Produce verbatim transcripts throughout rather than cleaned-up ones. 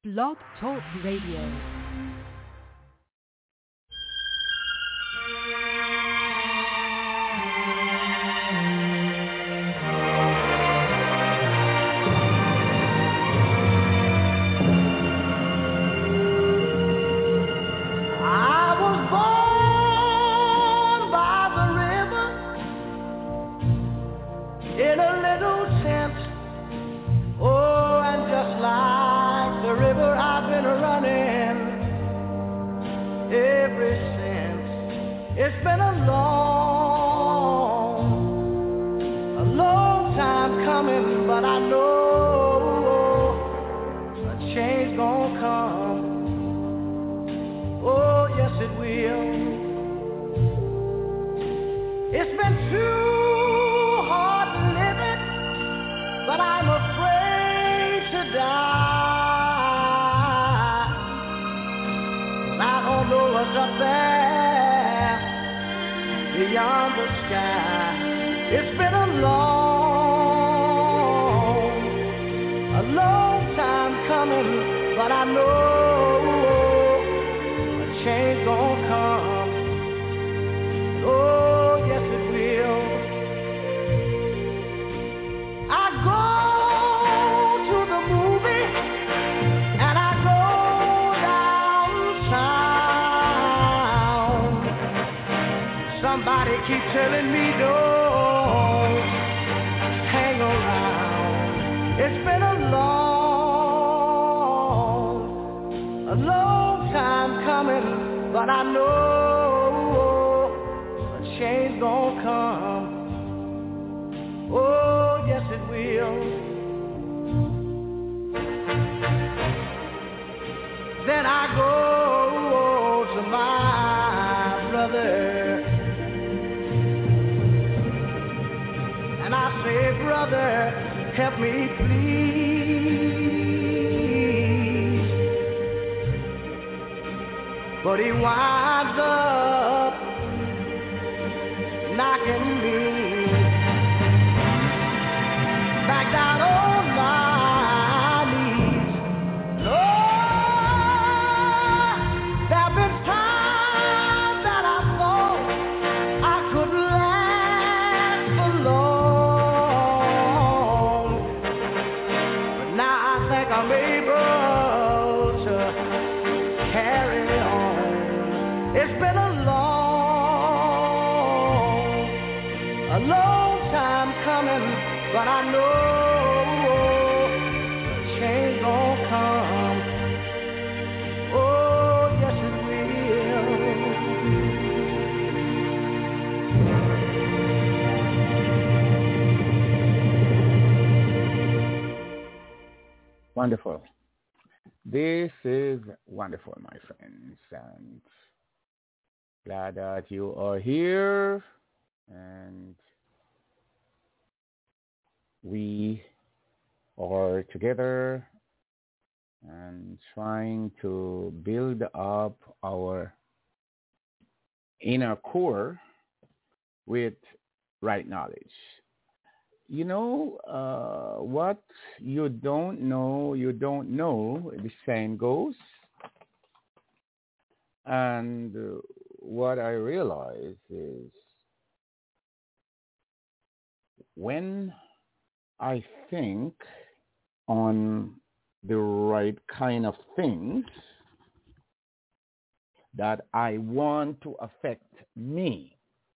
Blog Talk Radio. Wonderful. This is wonderful, my friends, and glad that you are here, and we are together and trying to build up our inner core with right knowledge. You know, uh, what you don't know, you don't know, the saying goes. And uh, what I realize is when I think on the right kind of things that I want to affect me,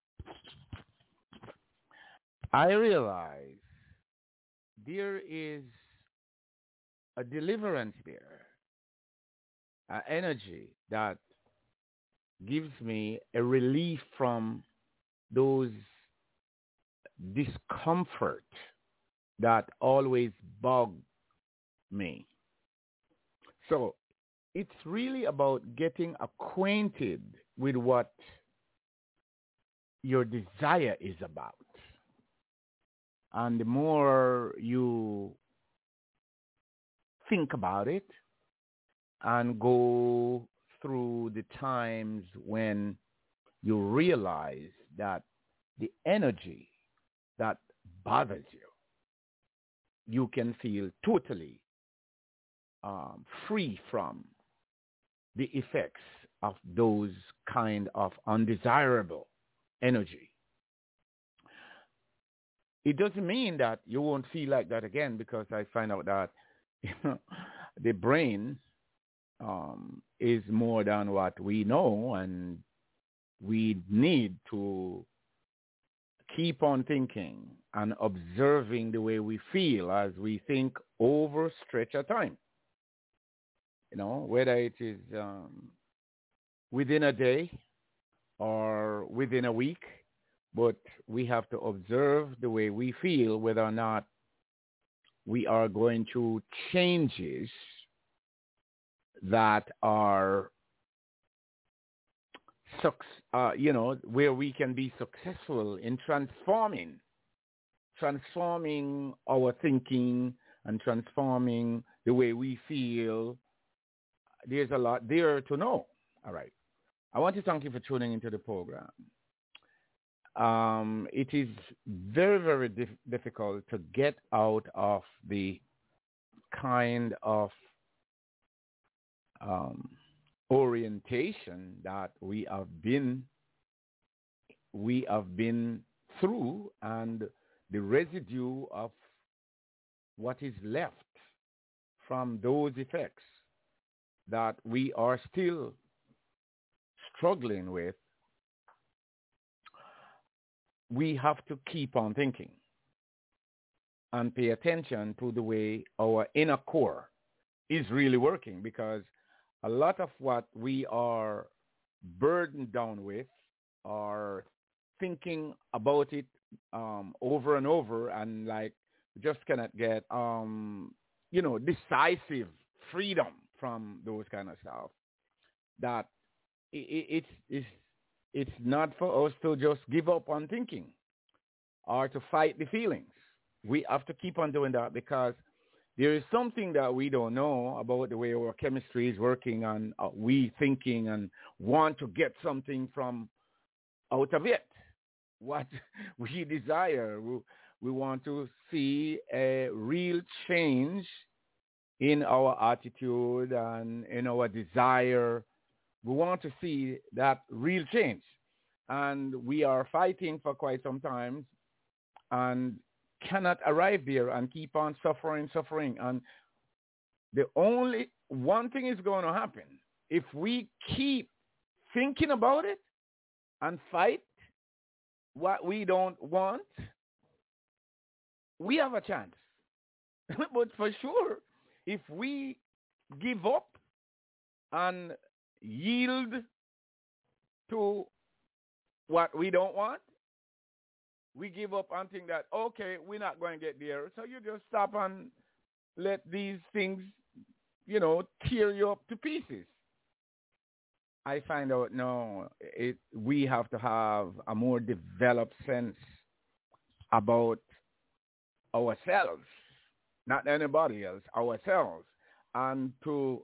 I realize there is a deliverance there, an energy that gives me a relief from those discomfort that always bug me. So it's really about getting acquainted with what your desire is about. And the more you think about it and go through the times when you realize that the energy that bothers you, you can feel totally um, free from the effects of those kind of undesirable energy. It doesn't mean that you won't feel like that again, because I find out that you know, the brain um, is more than what we know, and we need to keep on thinking and observing the way we feel as we think over a stretch of time. You know, whether it is um, within a day or within a week, but we have to observe the way we feel, whether or not we are going through changes that are, uh, you know, where we can be successful in transforming, transforming our thinking and transforming the way we feel. There's a lot there to know. All right. I want to thank you for tuning into the program. Um, it is very, very dif- difficult to get out of the kind of um, orientation that we have been we have been through, and the residue of what is left from those effects that we are still struggling with. We have to keep on thinking and pay attention to the way our inner core is really working, because a lot of what we are burdened down with are thinking about it um, over and over, and like just cannot get, um, you know, decisive freedom from those kind of stuff. That it, it, it's, it's It's not for us to just give up on thinking or to fight the feelings. We have to keep on doing that, because there is something that we don't know about the way our chemistry is working, and uh, we thinking and want to get something from out of it. What we desire, we, we want to see a real change in our attitude and in our desire. We want to see that real change. And we are fighting for quite some time and cannot arrive there, and keep on suffering, suffering. And the only one thing is going to happen. If we keep thinking about it and fight what we don't want, we have a chance. But for sure, if we give up and yield to what we don't want, we give up and think that, okay, we're not going to get there. So you just stop and let these things, you know, tear you up to pieces. I find out, no, it, we have to have a more developed sense about ourselves, not anybody else, ourselves, and to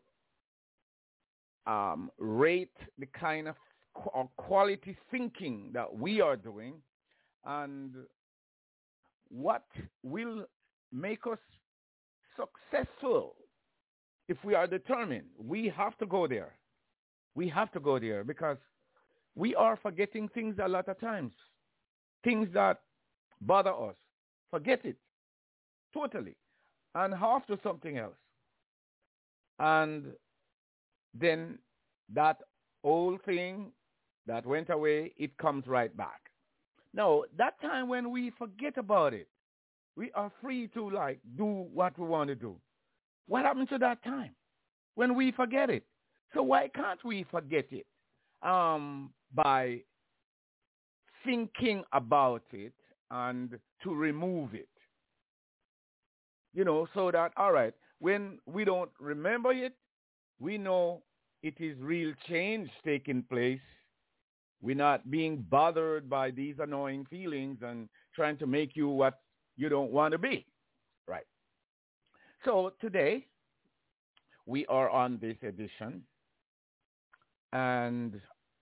um, rate the kind of qu- quality thinking that we are doing, and what will make us successful if we are determined. We have to go there. We have to go there, because we are forgetting things a lot of times. Things that bother us. Forget it totally and half to something else. And then that old thing that went away, it comes right back. Now, that time when we forget about it, we are free to like do what we want to do. What happened to that time when we forget it? So why can't we forget it um, by thinking about it and to remove it? You know, so that, all right, when we don't remember it, we know it is real change taking place. We're not being bothered by these annoying feelings and trying to make you what you don't want to be. Right. So today, we are on this edition, and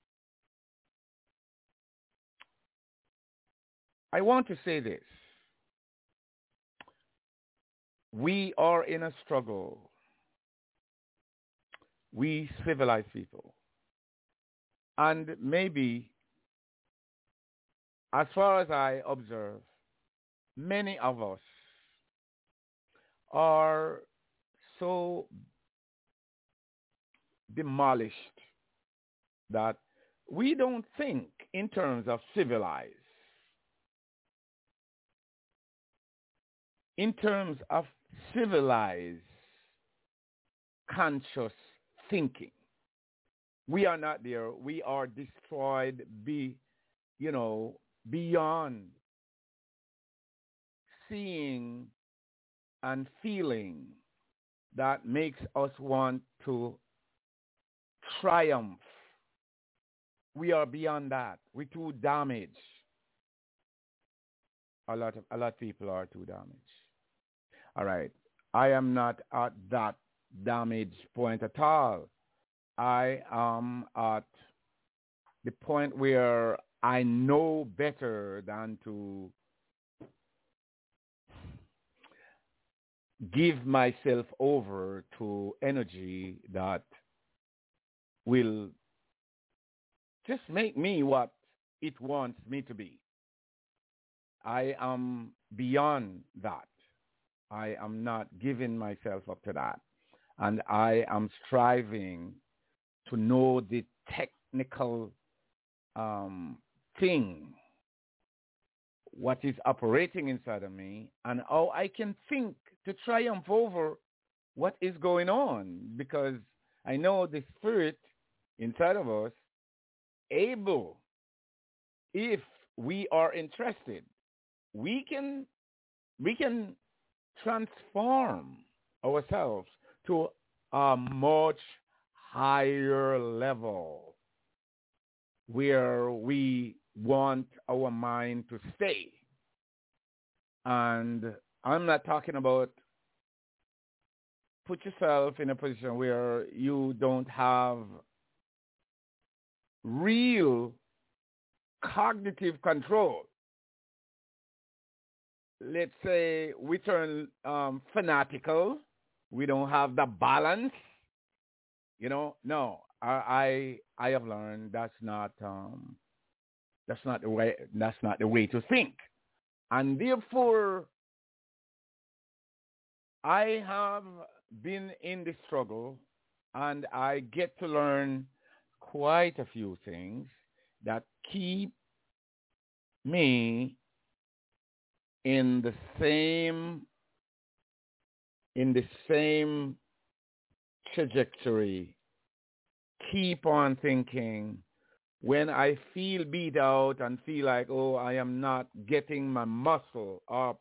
I want to say this. We are in a struggle we civilized people. And maybe, as far as I observe, many of us are so demolished that we don't think in terms of civilized, in terms of civilized conscious thinking. We are not there. We are destroyed, be, you know, beyond seeing and feeling that makes us want to triumph. We are beyond that. We're too damaged. A lot of a lot of people are too damaged. All right. I am not at that damage point at all. I am at the point where I know better than to give myself over to energy that will just make me what it wants me to be. I am beyond that. I am not giving myself up to that. And I am striving to know the technical um, thing, what is operating inside of me, and how I can think to triumph over what is going on, because I know the spirit inside of us able, if we are interested, we can we can transform ourselves to a much higher level where we want our mind to stay. And I'm not talking about put yourself in a position where you don't have real cognitive control. Let's say we turn um, fanatical. We don't have the balance. You know, no. I I, I have learned that's not um, that's not the way that's not the way to think, and therefore I have been in the struggle, and I get to learn quite a few things that keep me in the same in the same trajectory. Keep on thinking. When I feel beat out and feel like, oh, I am not getting my muscle up,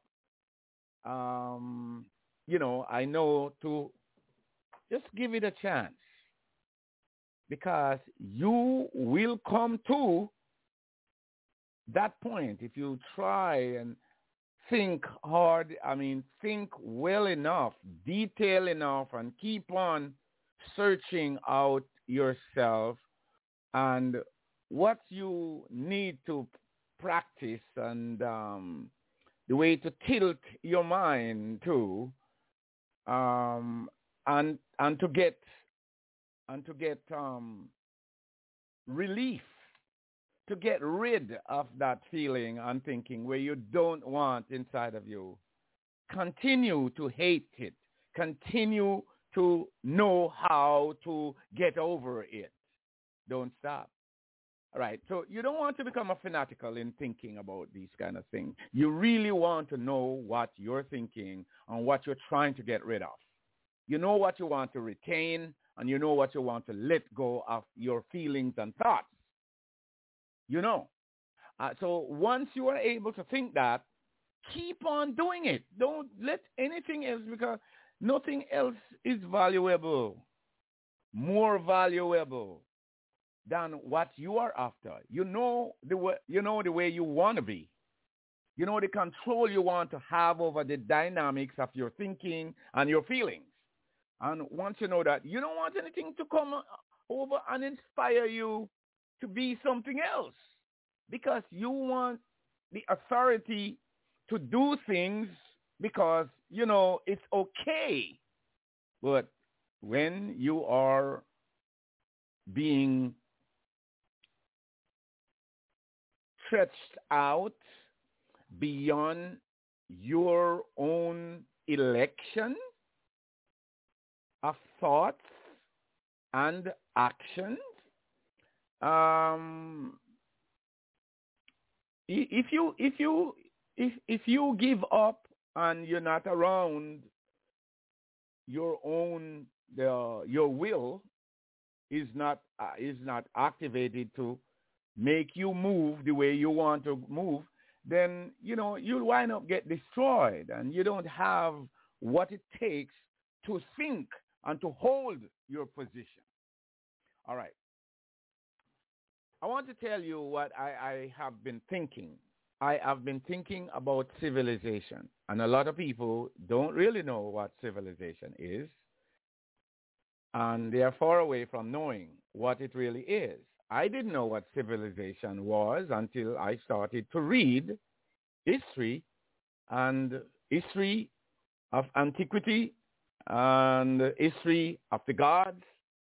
um, you know, I know to just give it a chance, because you will come to that point if you try and think hard. I mean, think well enough, detail enough, and keep on searching out yourself and what you need to practice, and um, the way to tilt your mind to, um, and and to get and to get um, relief, to get rid of that feeling and thinking where you don't want inside of you. Continue to hate it. Continue to know how to get over it. Don't stop. All right. So you don't want to become a fanatical in thinking about these kind of things. You really want to know what you're thinking and what you're trying to get rid of. You know what you want to retain, and you know what you want to let go of your feelings and thoughts. You know. Uh, so once you are able to think that, keep on doing it. Don't let anything else, because nothing else is valuable, more valuable than what you are after. You know the way, you know the way you want to be. You know the control you want to have over the dynamics of your thinking and your feelings. And once you know that, you don't want anything to come over and inspire you to be something else, because you want the authority to do things because, you know, it's okay. But when you are being stretched out beyond your own election of thoughts and actions. Um, if you if you if if you give up and you're not around your own the your will is not uh, is not activated to make you move the way you want to move, then you know you'll wind up get destroyed, and you don't have what it takes to think and to hold your position. All right. I want to tell you what I, I have been thinking. I have been thinking about civilization, and a lot of people don't really know what civilization is, and they are far away from knowing what it really is. I didn't know what civilization was until I started to read history and history of antiquity and history of the gods,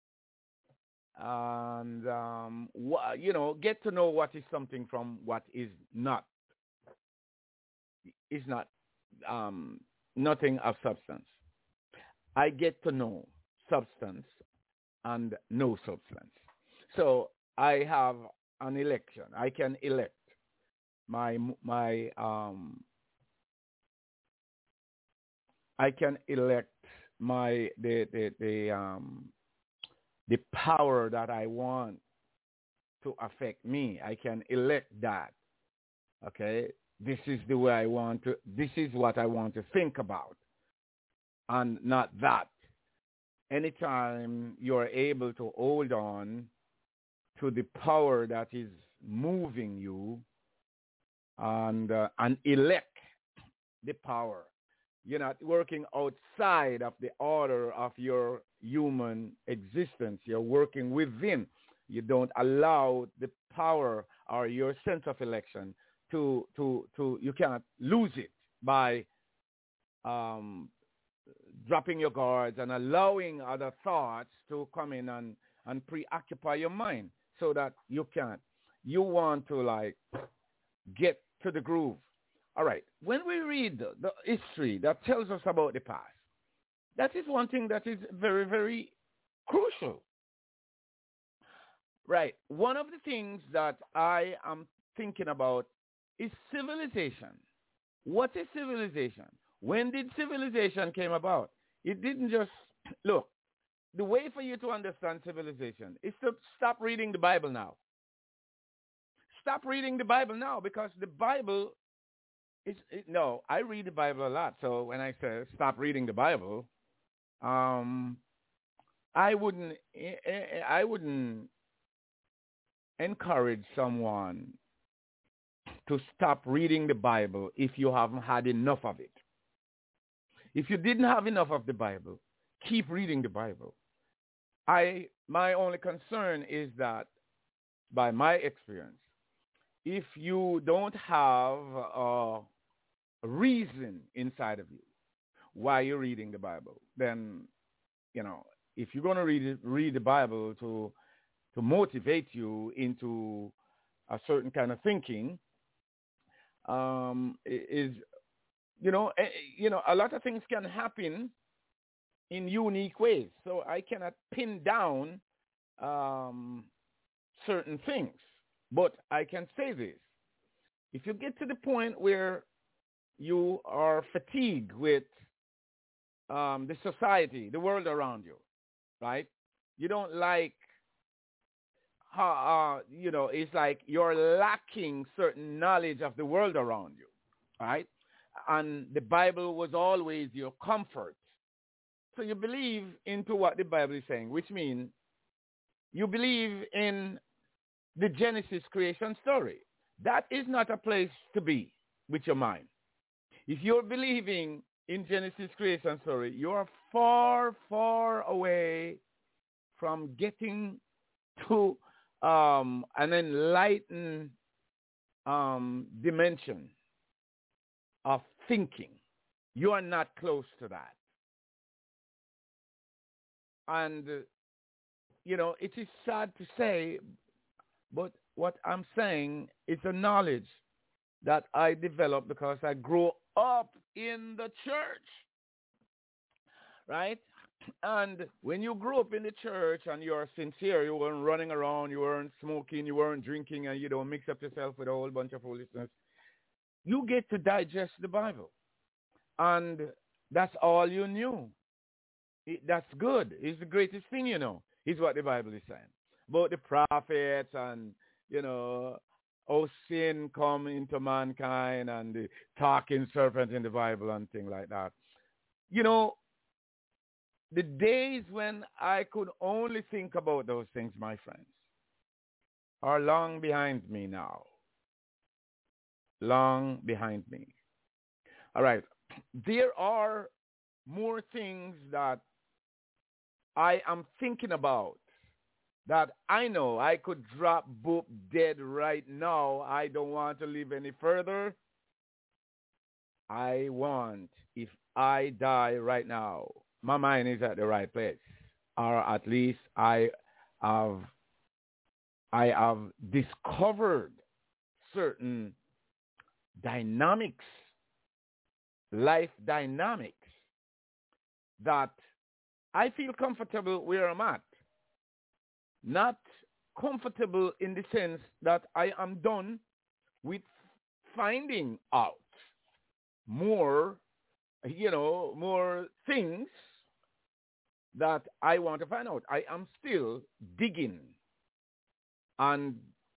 and um, wh- you know, get to know what is something from what is not. Is not um, nothing of substance. I get to know substance and no substance. So I have an election. I can elect my my um. I can elect my the the the um the power that I want to affect me. I can elect that. Okay, this is the way I want to. This is what I want to think about, and not that. Anytime you're able to hold on to the power that is moving you, and uh, and elect the power, you're not working outside of the order of your human existence. You're working within. You don't allow the power or your sense of election to to to. You cannot lose it by um, dropping your guards and allowing other thoughts to come in and and preoccupy your mind, so that you can't. You want to like get to the groove. All right. When we read the, the history that tells us about the past, that is one thing that is very, very crucial. Right. One of the things that I am thinking about is civilization. What is civilization? When did civilization came about? It didn't just, look, the way for you to understand civilization is to stop reading the Bible now. Stop reading the Bible now, because the Bible is, it, no, I read the Bible a lot. So when I say stop reading the Bible, um, I wouldn't, I wouldn't encourage someone to stop reading the Bible if you haven't had enough of it. If you didn't have enough of the Bible, keep reading the Bible. I, my only concern is that, by my experience, if you don't have a reason inside of you why you're reading the Bible, then, you know, if you're going to read it, read the Bible to to motivate you into a certain kind of thinking, um, is, you know, you know, a lot of things can happen in unique ways. So I cannot pin down um, certain things. But I can say this. If you get to the point where you are fatigued with um, the society, the world around you, right? You don't like how, uh, you know, it's like you're lacking certain knowledge of the world around you, right? And the Bible was always your comfort. So you believe into what the Bible is saying, which means you believe in the Genesis creation story. That is not a place to be with your mind. If you're believing in Genesis creation story, you are far, far away from getting to um, an enlightened um, dimension of thinking. You are not close to that. And, uh, you know, it is sad to say, but what I'm saying is a knowledge that I developed because I grew up in the church, right? And when you grew up in the church and you're sincere, you weren't running around, you weren't smoking, you weren't drinking, and you don't mix up yourself with a whole bunch of foolishness, you get to digest the Bible. And that's all you knew. It, that's good. It's the greatest thing you know, is what the Bible is saying. About the prophets and, you know, how sin come into mankind and the talking serpent in the Bible and things like that. You know, the days when I could only think about those things, my friends, are long behind me now. Long behind me. All right. There are more things that I am thinking about that I know I could drop boop dead right now. I don't want to live any further. I want, if I die right now, my mind is at the right place, or at least I have I have discovered certain dynamics, life dynamics, that I feel comfortable where I'm at. Not comfortable in the sense that I am done with finding out more, you know, more things that I want to find out. I am still digging and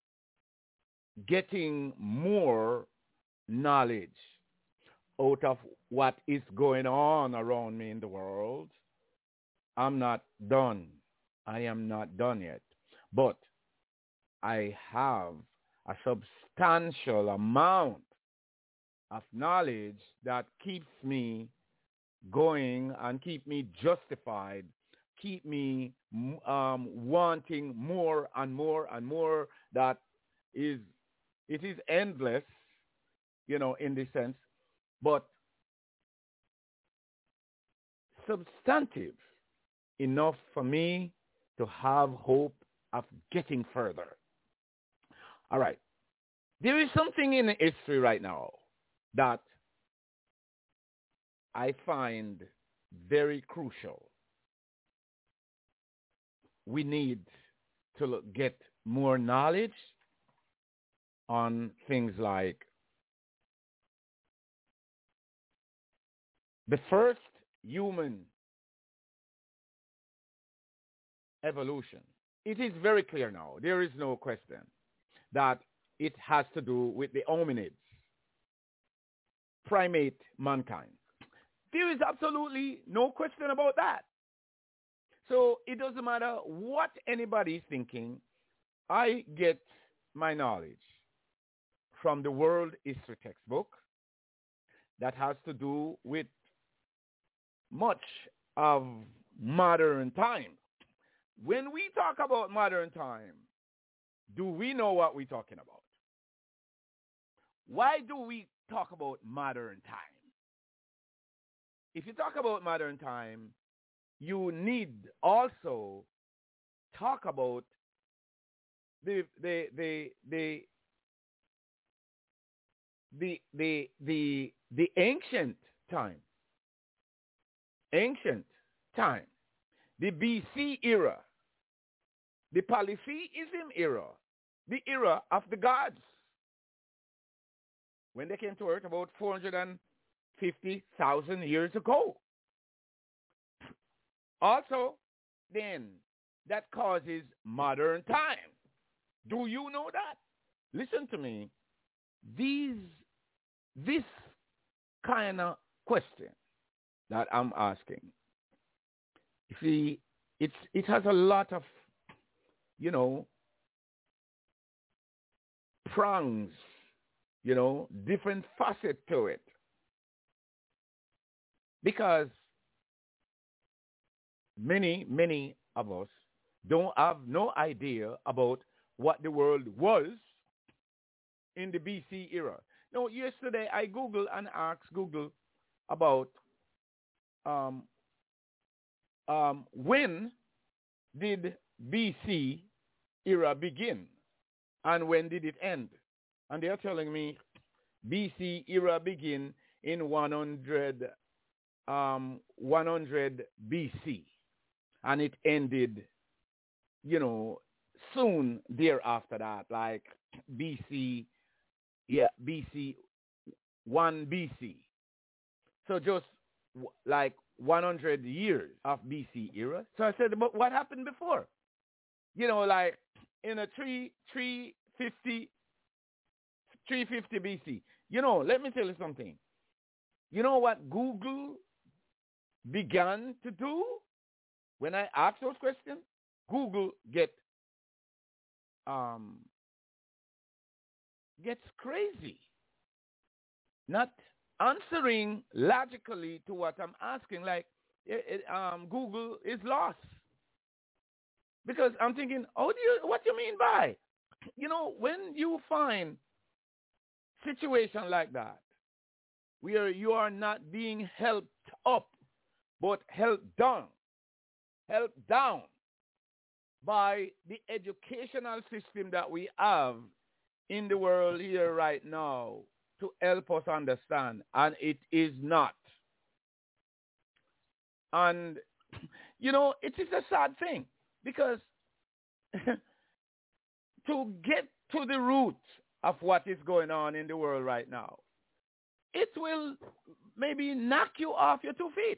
getting more knowledge out of what is going on around me in the world. I'm not done. I am not done yet. But I have a substantial amount of knowledge that keeps me going and keep me justified, keep me um, wanting more and more and more. That is, it is endless, you know, in this sense, but substantive enough for me to have hope of getting further. All right. There is something in history right now that I find very crucial. We need to look, get more knowledge on things like the first human evolution. It is very clear now, there is no question, that it has to do with the hominids, primate mankind. There is absolutely no question about that. So it doesn't matter what anybody is thinking. I get my knowledge from the world history textbook that has to do with much of modern time. When we talk about modern time, do we know what we're talking about? Why do we talk about modern time? If you talk about modern time, you need also talk about the the the the the the the, the ancient time. Ancient time. The B C era. The polytheism era. The era of the gods. When they came to Earth about four hundred fifty thousand years ago. Also, then, that causes modern time. Do you know that? Listen to me. These, this kind of question that I'm asking, you see, it's, it has a lot of, you know, prongs, you know, different facets to it. Because many, many of us don't have no idea about what the world was in the B C era. Now, yesterday I Googled and asked Google about um, um, when did B C era begin? And when did it end? And they are telling me B C era begin in one hundred, um, one hundred B C. And it ended, you know, soon thereafter that, like B C, yeah, B C, one B C. So just w- like one hundred years of B C era. So I said, but what happened before? You know, like in a three, three fifty, three fifty B C. You know, let me tell you something. You know what Google began to do when I asked those questions? Google get um gets crazy, not answering logically to what I'm asking. Like it, it, um, Google is lost because I'm thinking, oh, do you, what do you mean by, you know, when you find situation like that where you are not being helped up but helped down, helped down by the educational system that we have in the world here right now to help us understand, and it is not. And, you know, it is a sad thing because to get to the root of what is going on in the world right now, it will maybe knock you off your two feet.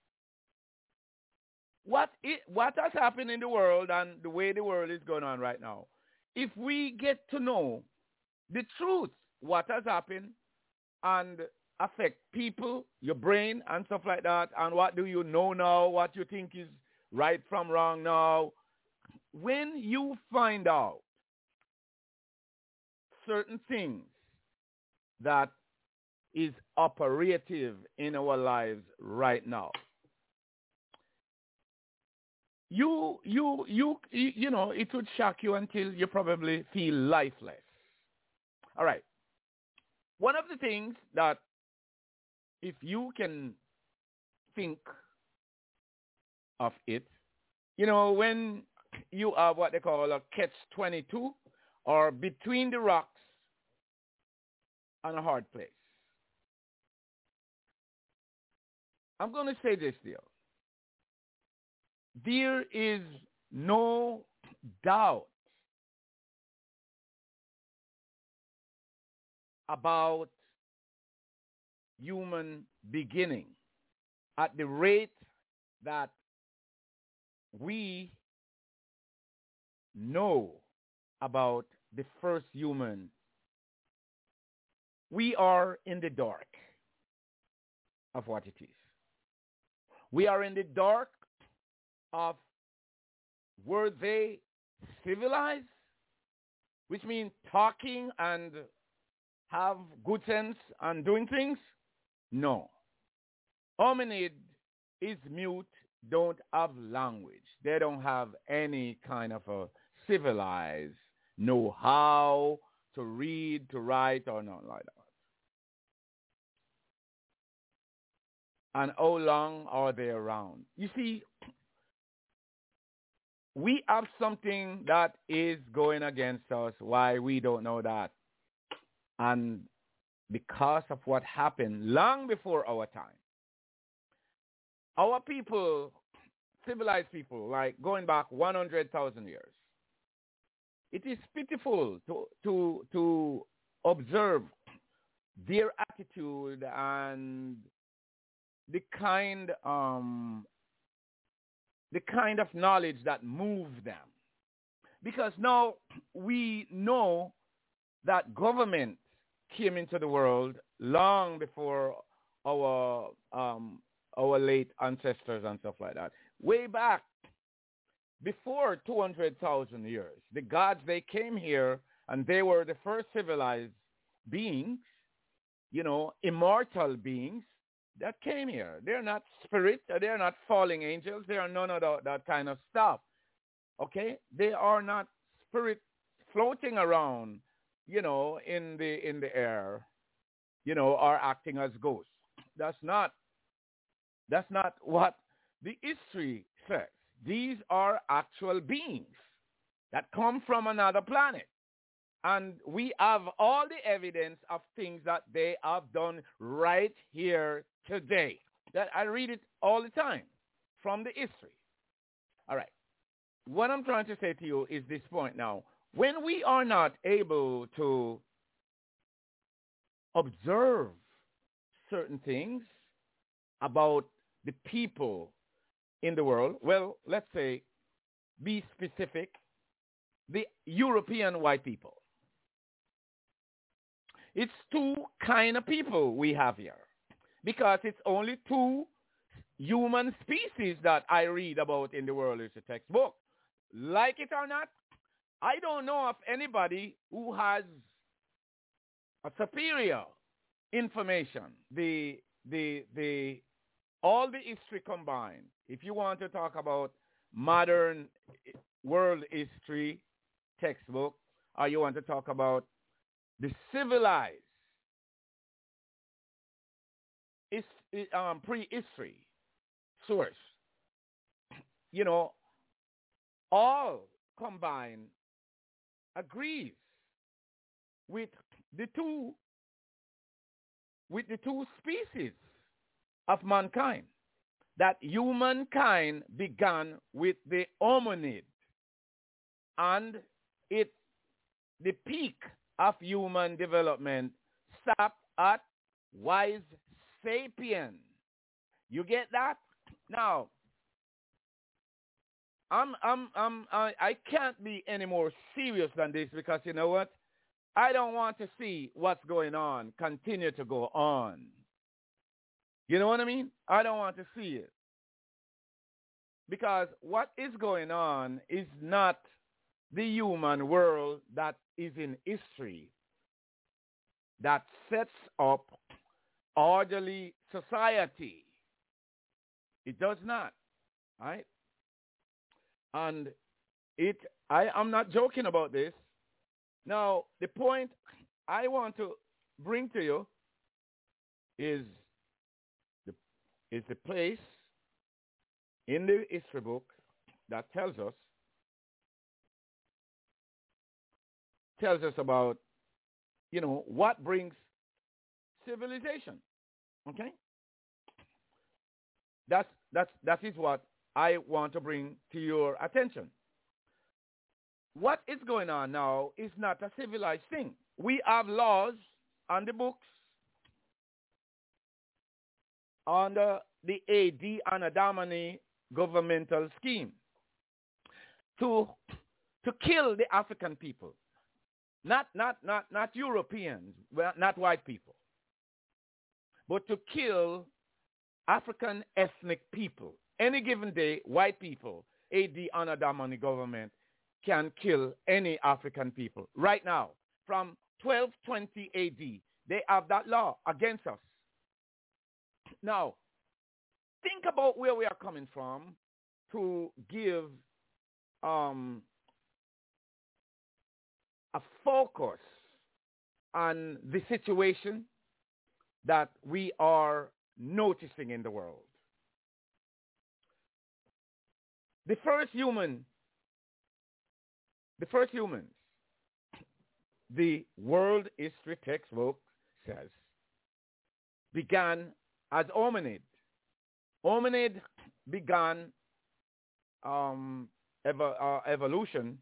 What it, what has happened in the world and the way the world is going on right now, if we get to know the truth, what has happened, and affect people, your brain, and stuff like that, and what do you know now, what you think is right from wrong now, when you find out certain things that is operative in our lives right now, you, you, you, you, you know, it would shock you until you probably feel lifeless. All right. One of the things that, if you can think of it, you know, when you have what they call a catch twenty-two, or between the rocks and a hard place. I'm going to say this deal. There is no doubt about human beginning at the rate that we know about the first human. We are in the dark of what it is. We are in the dark of, were they civilized, which means talking and have good sense and doing things? No. Hominid is mute, don't have language. They don't have any kind of a civilized know how to read, to write, or not like that. And how long are they around? You see, we have something that is going against us. Why we don't know that. And because of what happened long before our time. Our people, civilized people, like going back one hundred thousand years, it is pitiful to, to, to observe their attitude and the kind, um, the kind of knowledge that moved them. Because now we know that government came into the world long before our um, our late ancestors and stuff like that. Way back before two hundred thousand years, the gods, they came here and they were the first civilized beings, you know, immortal beings that came here. They're not spirits, they're not falling angels, they are none of that, that kind of stuff. Okay? They are not spirits floating around, you know, in the in the air, you know, or acting as ghosts. That's not that's not what the history says. These are actual beings that come from another planet. And we have all the evidence of things that they have done right here today. That I read it all the time from the history. All right. What I'm trying to say to you is this point now. When we are not able to observe certain things about the people in the world, well, let's say, be specific, the European white people. It's two kind of people we have here because it's only two human species that I read about in the world history textbook. Like it or not, I don't know of anybody who has a superior information. The, the, the, all the history combined. If you want to talk about modern world history textbook, or you want to talk about the civilized is, um, prehistory source, you know, all combined agrees with the two with the two species of mankind, that humankind began with the hominid, and it the peak of human development stopped at wise sapien. You get that? Now, I'm, I'm, I'm, I, I can't be any more serious than this because you know what? I don't want to see what's going on continue to go on. You know what I mean? I don't want to see it. Because what is going on is not the human world that is in history that sets up orderly society. It does not, right? And it, I, I'm not joking about this. Now, the point I want to bring to you is the, is the place in the history book that tells us tells us about, you know, what brings civilization. Okay? That's that's that is what I want to bring to your attention. What is going on now is not a civilized thing. We have laws on the books under the A D Anno Domini governmental scheme to to kill the African people. Not not not not Europeans, well, not white people, but to kill African ethnic people. Any given day, white people, A D Anno Domini government can kill any African people. Right now, from twelve twenty A D, they have that law against us. Now, think about where we are coming from to give um, a focus on the situation that we are noticing in the world. The first human, the first humans, the world history textbook says, began as hominid. Hominid began um, ev- uh, evolution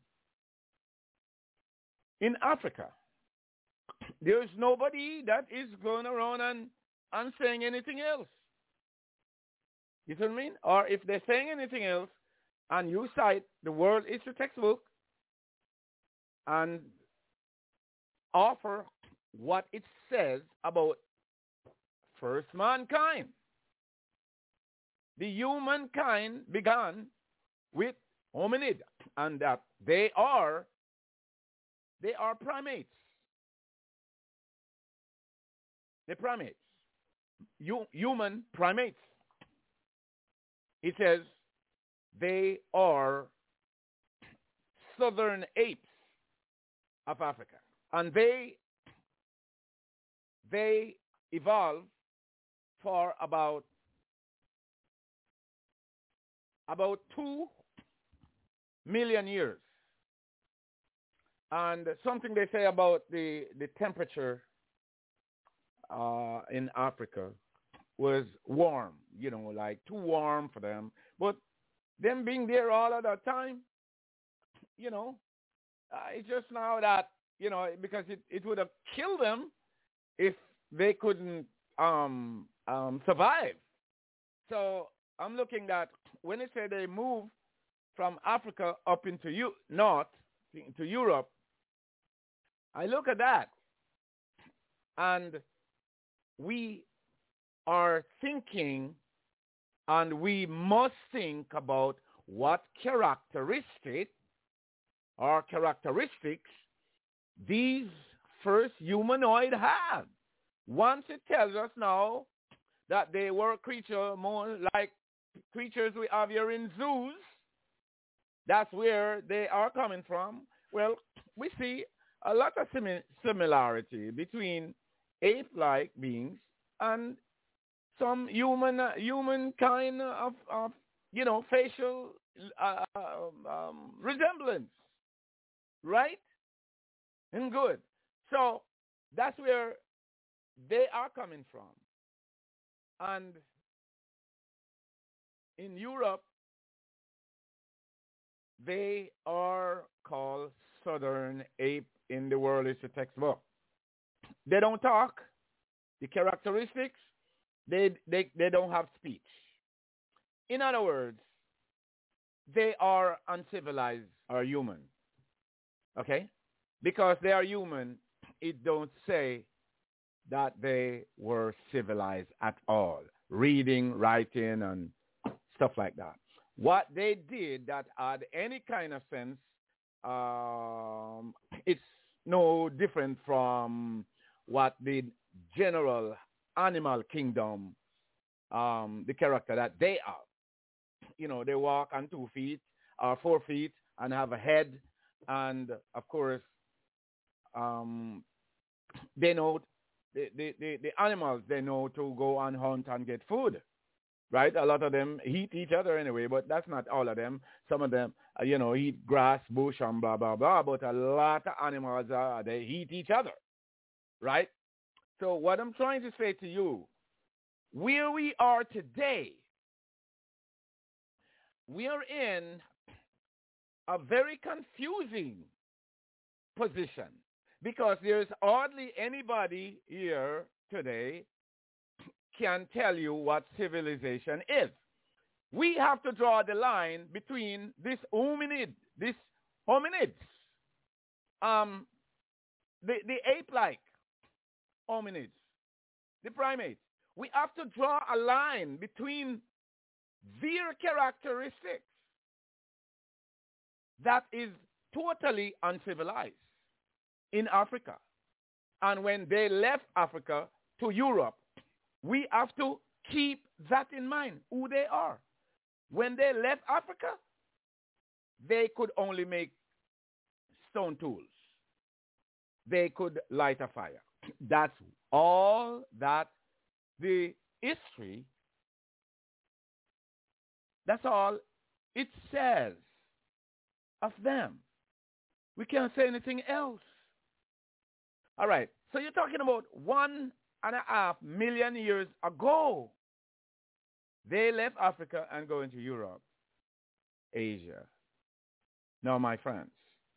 in Africa. There is nobody that is going around and, and saying anything else. You see what I mean? Or if they're saying anything else, and you cite the world history textbook and offer what it says about first mankind. The humankind began with hominid, and that they are they are primates. They're primates. You, human primates. It says they are southern apes of Africa. And they they evolved for about about two million years. And something they say about the, the temperature uh, in Africa was warm, you know, like too warm for them. But them being there all of that time, you know, uh, it's just now that, you know, because it, it would have killed them if they couldn't um, um, survive. So I'm looking at when they say they move from Africa up into U- north, into Europe, I look at that, and we are thinking, and we must think about what characteristic or characteristics these first humanoid had. Once it tells us now that they were creatures more like creatures we have here in zoos, that's where they are coming from. Well, we see a lot of simi- similarity between ape-like beings and some human, uh, human kind of, of, you know, facial uh, um, resemblance, right? And good. So that's where they are coming from. And in Europe, they are called southern ape in the World History textbook. They don't talk. The characteristics, they, they, they don't have speech. In other words, they are uncivilized or human. Okay? Because they are human, it don't say that they were civilized at all. Reading, writing, and stuff like that. What they did that had any kind of sense, um, it's no different from what the general animal kingdom, um, the character that they are. You know, they walk on two feet or four feet and have a head, and of course, um, they know the, the, the, the animals, they know to go and hunt and get food. Right? A lot of them eat each other anyway, but that's not all of them. Some of them, uh, you know, eat grass, bush, and blah, blah, blah. But a lot of animals, uh, they eat each other. Right? So what I'm trying to say to you, where we are today, we are in a very confusing position because there's hardly anybody here today can tell you what civilization is. We have to draw the line between this hominid, this hominids, um, the, the ape-like hominids, the primates. We have to draw a line between their characteristics that is totally uncivilized in Africa. And when they left Africa to Europe, we have to keep that in mind, who they are. When they left Africa, they could only make stone tools. They could light a fire. That's all that the history, that's all it says of them. We can't say anything else. All right, so you're talking about one and a half million years ago. They left Africa and go into Europe, Asia. Now, my friends,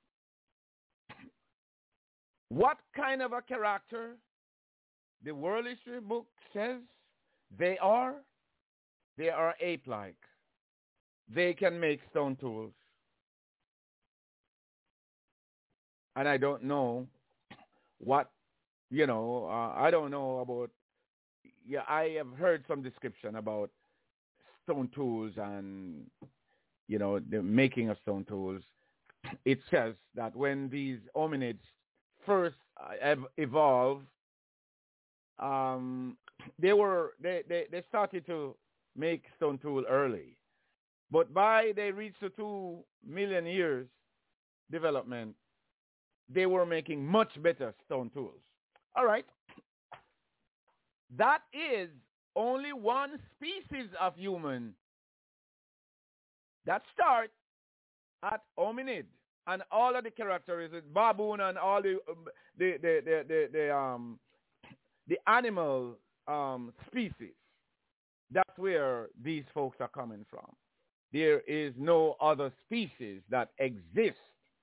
what kind of a character the World History book says they are? They are ape-like. They can make stone tools. And I don't know what, you know, uh, I don't know about, yeah, I have heard some description about stone tools and, you know, the making of stone tools. It says that when these hominids first uh, ev- evolved, um, they were they, they, they started to make stone tool early, but by they reached the two million years development, they were making much better stone tools. All right, that is only one species of human that start at hominid and all of the characteristics, baboon and all the um, the, the, the, the, the, um, the animal um, species. That's where these folks are coming from. There is no other species that exists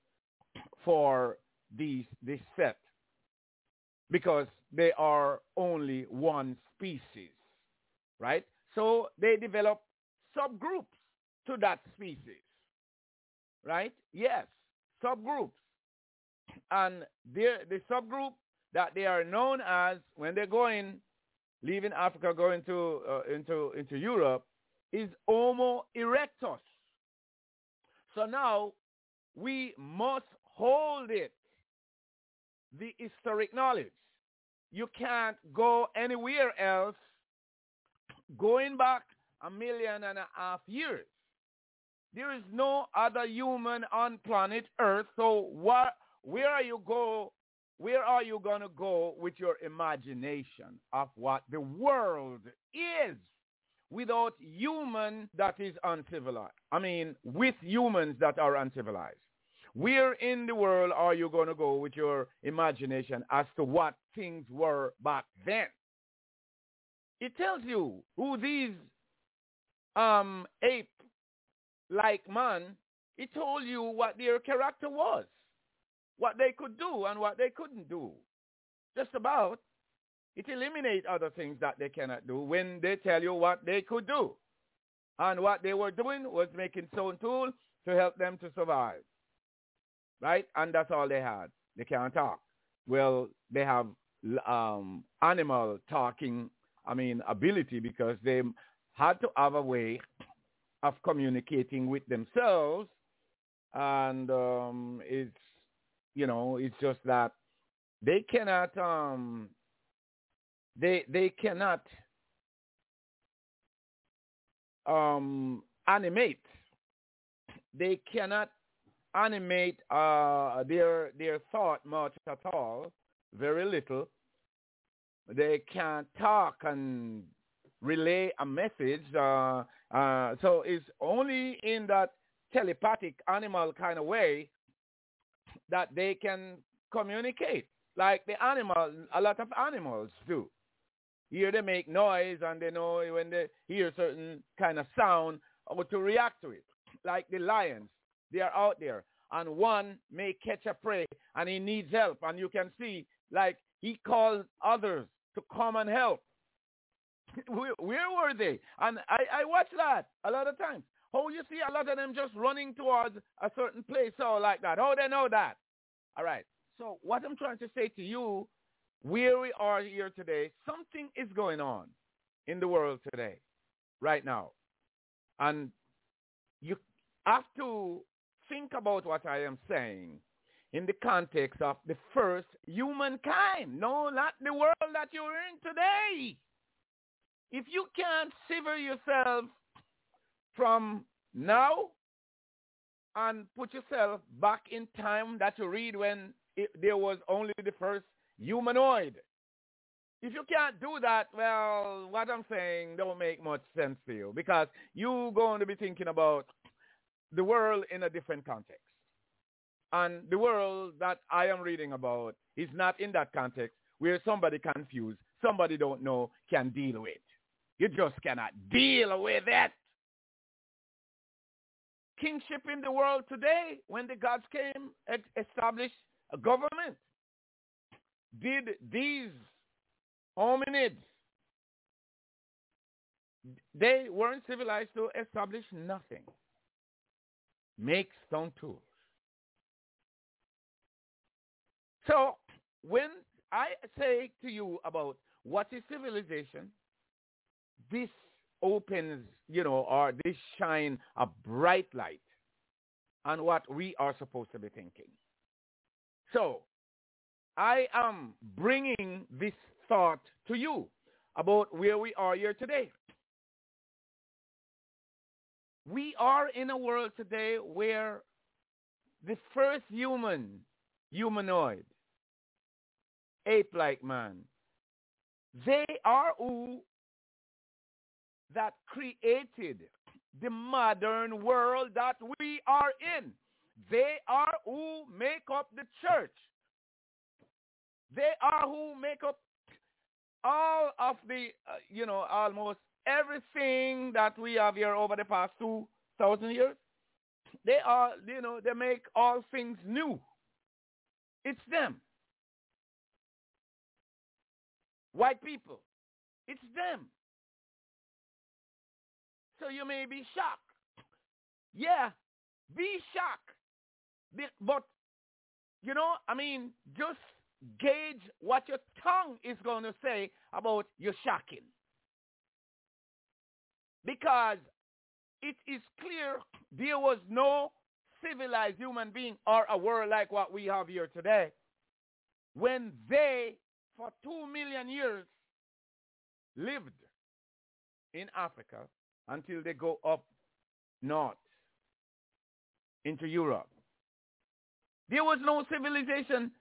for these, this set because they are only one species, right? So they develop subgroups to that species, right? Yes, subgroups. And the subgroup that they are known as when they're going, leaving Africa, going to, uh, into, into Europe, is Homo erectus. So now we must hold it, the historic knowledge. You can't go anywhere else going back a million and a half years. There is no other human on planet Earth. So what, where are you go? Where are you going to go with your imagination of what the world is without human that is uncivilized? I mean, with humans that are uncivilized. Where in the world are you going to go with your imagination as to what things were back then? It tells you who these um, ape-like man, it told you what their character was, what they could do and what they couldn't do. Just about. It eliminates other things that they cannot do when they tell you what they could do. And what they were doing was making stone tools to help them to survive. Right? And that's all they had. They can't talk. Well, they have um, animal talking, I mean, ability because they had to have a way of communicating with themselves. And um, it's, you know, it's just that they cannot, um, they, they cannot um, animate. They cannot animate uh, their their thought much at all, very little. They can't talk and relay a message. Uh, uh, so it's only in that telepathic animal kind of way that they can communicate. Like the animal, a lot of animals do. Here they make noise and they know when they hear certain kind of sound how to react to it. Like the lions. They are out there, and one may catch a prey, and he needs help, and you can see, like, he calls others to come and help. where, where were they? And I, I watch that a lot of times. How you see a lot of them just running towards a certain place or like that. How they know that? All right. So what I'm trying to say to you, where we are here today, something is going on in the world today, right now. And you have to think about what I am saying in the context of the first humankind. No, not the world that you're in today. If you can't sever yourself from now and put yourself back in time that you read when it, there was only the first humanoid. If you can't do that, well, what I'm saying don't make much sense to you because you're going to be thinking about the world in a different context. And the world that I am reading about is not in that context where somebody confused, somebody don't know, can deal with. You just cannot deal with it. Kingship in the world today, when the gods came and established a government, did these hominids, they weren't civilized to establish nothing. Make stone tools. So when I say to you about what is civilization, this opens, you know, or this shine a bright light on what we are supposed to be thinking. So I am bringing this thought to you about where we are here today. We are in a world today where the first human, humanoid, ape-like man, they are who that created the modern world that we are in. They are who make up the church. They are who make up all of the, uh, you know, almost everything that we have here over the past two thousand years. They are, you know, they make all things new. It's them. White people. It's them. So you may be shocked. Yeah, be shocked. But, you know, I mean, just gauge what your tongue is going to say about your shocking. Because it is clear there was no civilized human being or a world like what we have here today when they, for two million years, lived in Africa until they go up north into Europe. There was no civilization.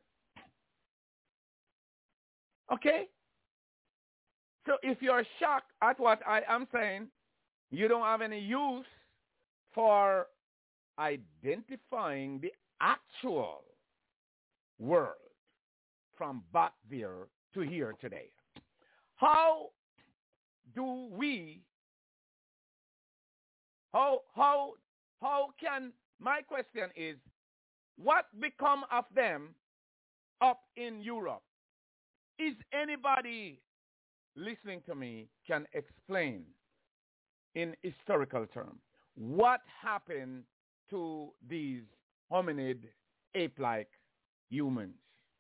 Okay? So if you're shocked at what I am saying, you don't have any use for identifying the actual world from back there to here today. How do we, how, how, how can, my question is, what become of them up in Europe? Is anybody listening to me can explain in historical terms what happened to these hominid ape-like humans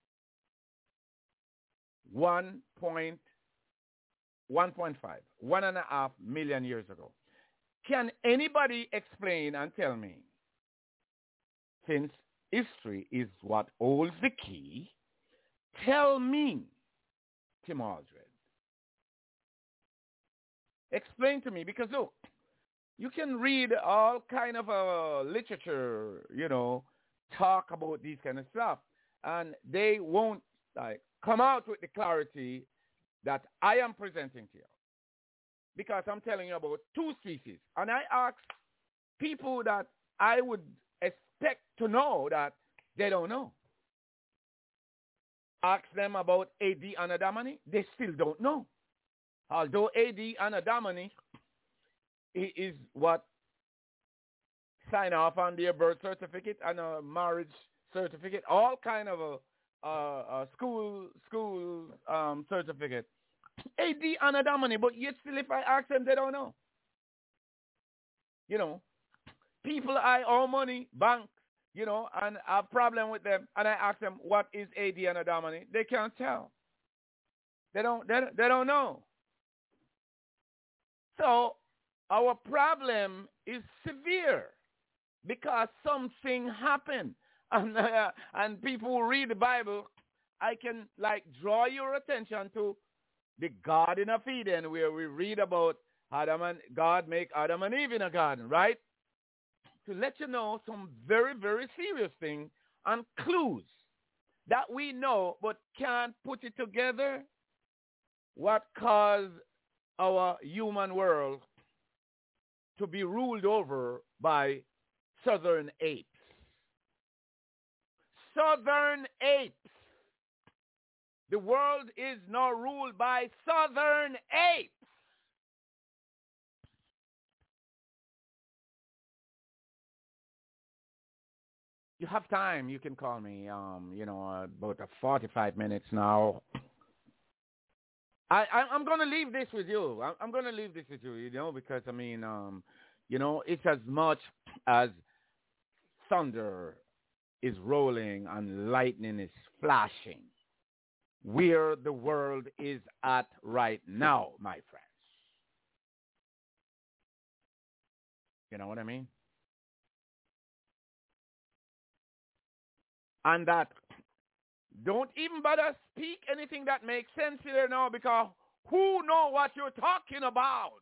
one point one point five, one and a half million years ago? Can anybody explain and tell me, since history is what holds the key, tell me, Tim Aldred, explain to me, because look, you can read all kind of uh, literature, you know, talk about these kind of stuff, and they won't like come out with the clarity that I am presenting to you, because I'm telling you about two species, and I ask people that I would expect to know that they don't know. Ask them about A D Anno-Domini, they still don't know. Although A D Anno-Domini is what sign off on their birth certificate and a marriage certificate, all kind of a, a, a school school um, certificate. A D Anno-Domini, but yet still if I ask them, they don't know. You know, people I owe money, banks, you know, and I have problem with them, and I ask them, what is A D Anno-Domini? They can't tell. They don't, they, they don't know. So our problem is severe because something happened. And, uh, and people who read the Bible, I can like draw your attention to the Garden of Eden, where we read about Adam and God make Adam and Eve in a garden, right? To let you know some very, very serious things and clues that we know but can't put it together. What caused our human world to be ruled over by southern apes? Southern apes. The world is now ruled by southern apes. You have time, you can call me, um, you know, uh, about uh, forty-five minutes now. I, I, I'm going to leave this with you. I'm, I'm going to leave this with you, you know, because, I mean, um, you know, it's as much as thunder is rolling and lightning is flashing where the world is at right now, my friends. You know what I mean? And that don't even bother speak anything that makes sense here now, because who know what you're talking about?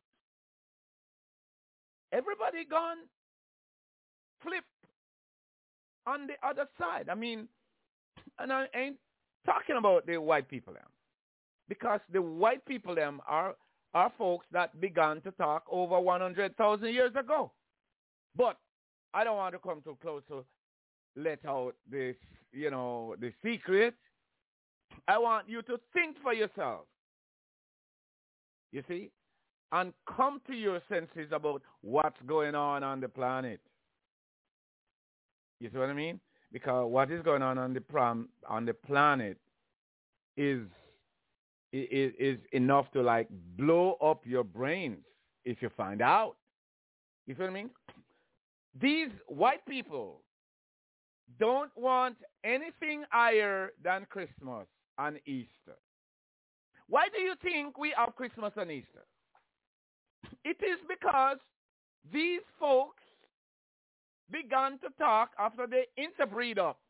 Everybody gone flip on the other side. I mean, and I ain't talking about the white people them, because the white people them are, are folks that began to talk over one hundred thousand years ago. But I don't want to come too close to let out this, you know, the secret. I want you to think for yourself, you see, and come to your senses about what's going on on the planet. You see what I mean? Because what is going on on the prom, on the planet is, is is enough to like blow up your brains if you find out. You see what I mean? These white people don't want anything higher than Christmas and Easter. Why do you think we have Christmas and Easter? It is because these folks began to talk after they interbreed up.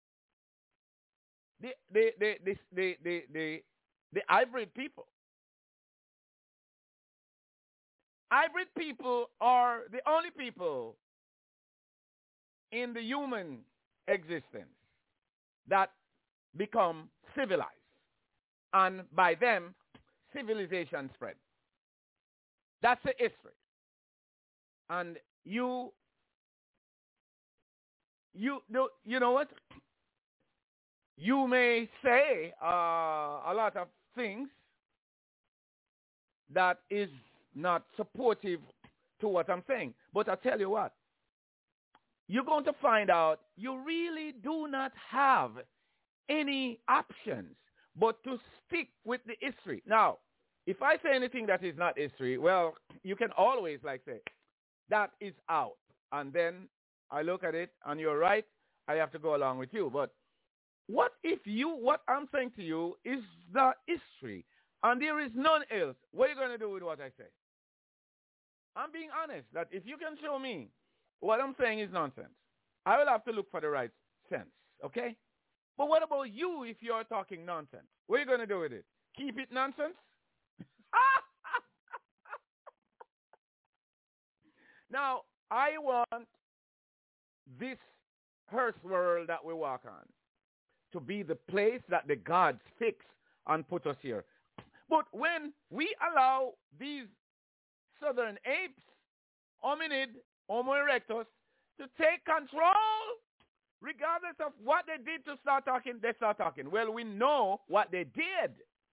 The the the the the the, the, the hybrid people. Hybrid people are the only people in the human existence that become civilized. And by them, civilization spread. That's the history. And you, you, you know what? You may say uh, a lot of things that is not supportive to what I'm saying. But I tell you what, you're going to find out you really do not have any options but to stick with the history. Now, if I say anything that is not history, well, you can always like say, that is out. And then I look at it and you're right, I have to go along with you. But what if you, what I'm saying to you is the history and there is none else? What are you going to do with what I say? I'm being honest that if you can show me what I'm saying is nonsense, I will have to look for the right sense, okay? But what about you if you're talking nonsense? What are you going to do with it? Keep it nonsense? Now, I want this earth world that we walk on to be the place that the gods fix and put us here. But when we allow these southern apes, hominid, Homo erectus, to take control, regardless of what they did to start talking, they start talking. Well, we know what they did.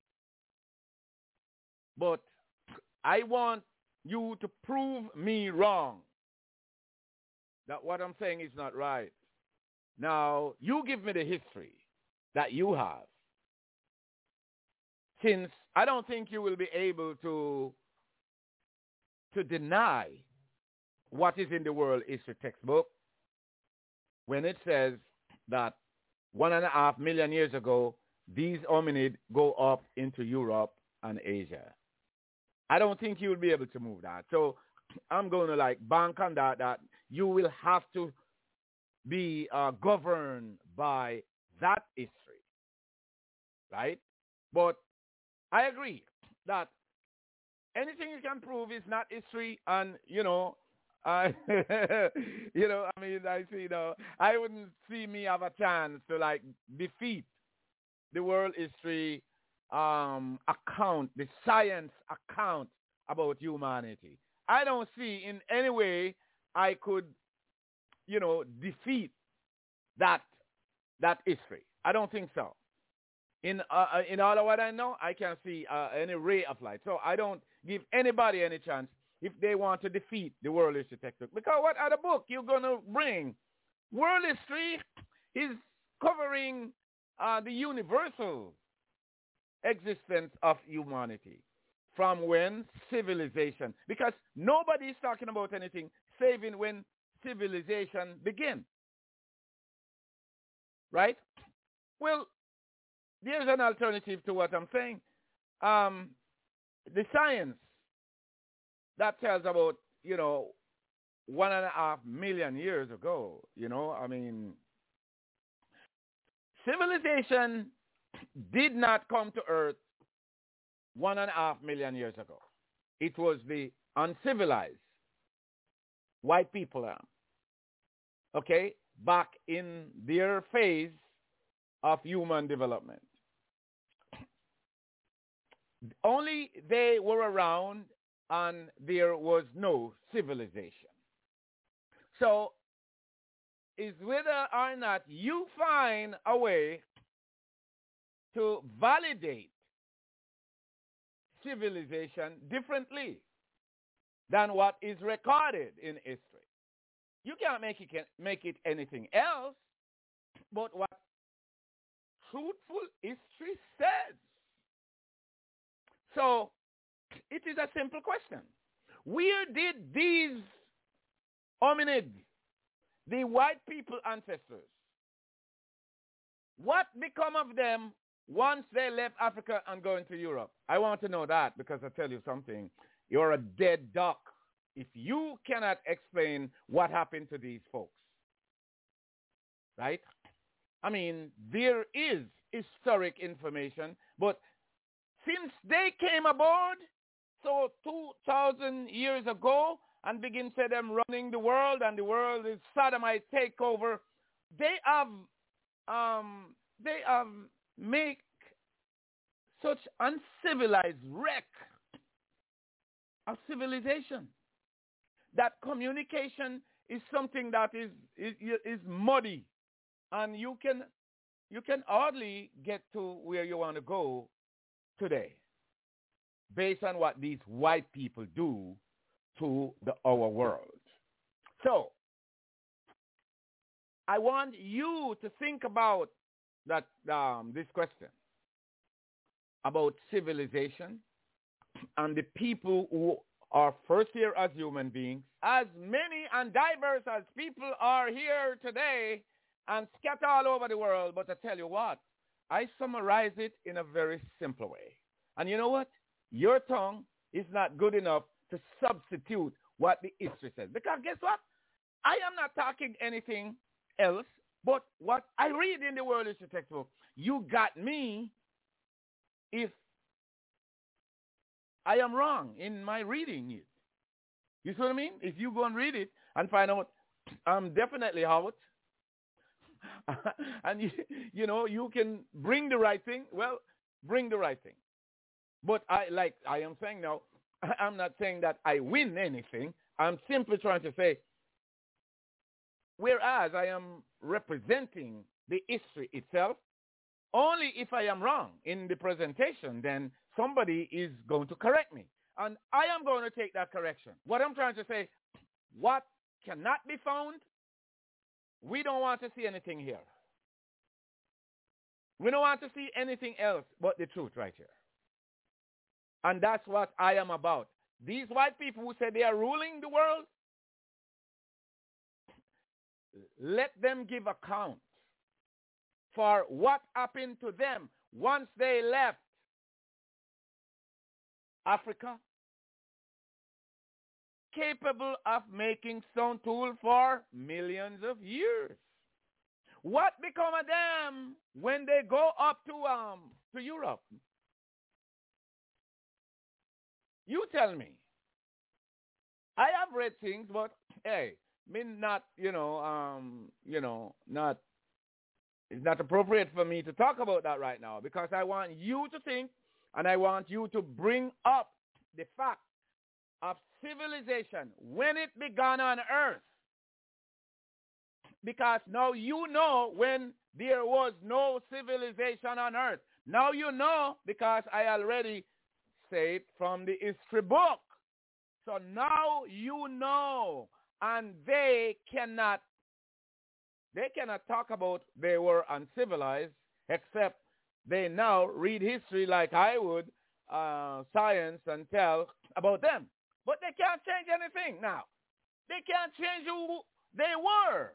But I want you to prove me wrong, that what I'm saying is not right. Now, you give me the history that you have, since I don't think you will be able to, to deny what is in the world history textbook when it says that one and a half million years ago, these hominid go up into Europe and Asia. I don't think you will be able to move that. So I'm going to like bank on that, that you will have to be uh, governed by that history, right? But I agree that anything you can prove is not history, and, you know, uh, you know, I mean, I see, you know, I wouldn't see me have a chance to, like, defeat the world history um, account, the science account about humanity. I don't see in any way I could, you know, defeat that that history. I don't think so. In uh, in all of what I know, I can't see uh, any ray of light. So I don't give anybody any chance if they want to defeat the world history textbook. Because what other book you're going to bring? World history is covering uh, the universal existence of humanity from when civilization, because nobody is talking about anything saving when civilization began, right? Well, there's an alternative to what I'm saying. Um, the science that tells about, you know, one and a half million years ago, you know, I mean, civilization did not come to Earth one and a half million years ago. It was the uncivilized white people, um, okay, back in their phase of human development. Only they were around and there was no civilization. So is whether or not you find a way to validate civilization differently than what is recorded in history. You can't make it, make it anything else but what truthful history says. So it is a simple question. Where did these hominids, the white people ancestors, what become of them once they left Africa and go into Europe? I want to know that, because I tell you something. You're a dead duck if you cannot explain what happened to these folks. Right? I mean, there is historic information, but since they came aboard, so two thousand years ago, and begin say them running the world, and the world is sodomite takeover, they have um, they have make such uncivilized wreck of civilization that communication is something that is is, is muddy, and you can you can hardly get to where you want to go today based on what these white people do to the our world. So I want you to think about that um, this question about civilization and the people who are first here as human beings. As many and diverse as people are here today and scattered all over the world, but I tell you what, I summarize it in a very simple way. And you know what? Your tongue is not good enough to substitute what the history says. Because guess what? I am not talking anything else but what I read in the World History textbook. You got me if I am wrong in my reading it. You see what I mean? If you go and read it and find out I'm definitely out, and you, you know, you can bring the right thing, well, bring the right thing. But I, like I am saying now, I'm not saying that I win anything. I'm simply trying to say, whereas I am representing the history itself, only if I am wrong in the presentation, then somebody is going to correct me. And I am going to take that correction. What I'm trying to say, what cannot be found, we don't want to see anything here. We don't want to see anything else but the truth right here. And that's what I am about. These white people who say they are ruling the world, let them give account for what happened to them once they left Africa, capable of making stone tool for millions of years. What become of them when they go up to um to Europe? You tell me. I have read things, but hey, me not, you know, um, you know, not. It's not appropriate for me to talk about that right now, because I want you to think, and I want you to bring up the fact of civilization when it began on earth. Because now you know when there was no civilization on earth. Now you know, because I already say it from the history book. So now you know, and they cannot, they cannot talk about they were uncivilized, except they now read history like I would, uh, science, and tell about them. But they can't change anything now. They can't change who they were.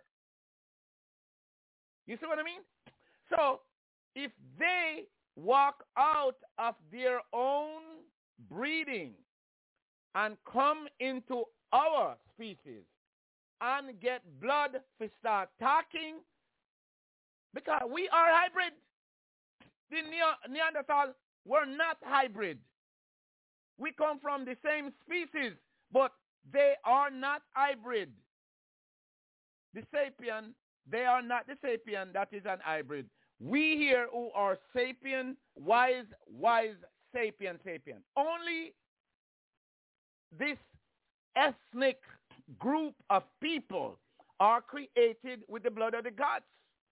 You see what I mean? So if they walk out of their own breeding and come into our species and get blood to start talking, because we are hybrid. The Neo- Neanderthal were not hybrid. We come from the same species, but they are not hybrid. The sapien, they are not the sapien that is an hybrid. We here who are sapien, wise, wise, sapien, sapien. Only this ethnic group of people are created with the blood of the gods.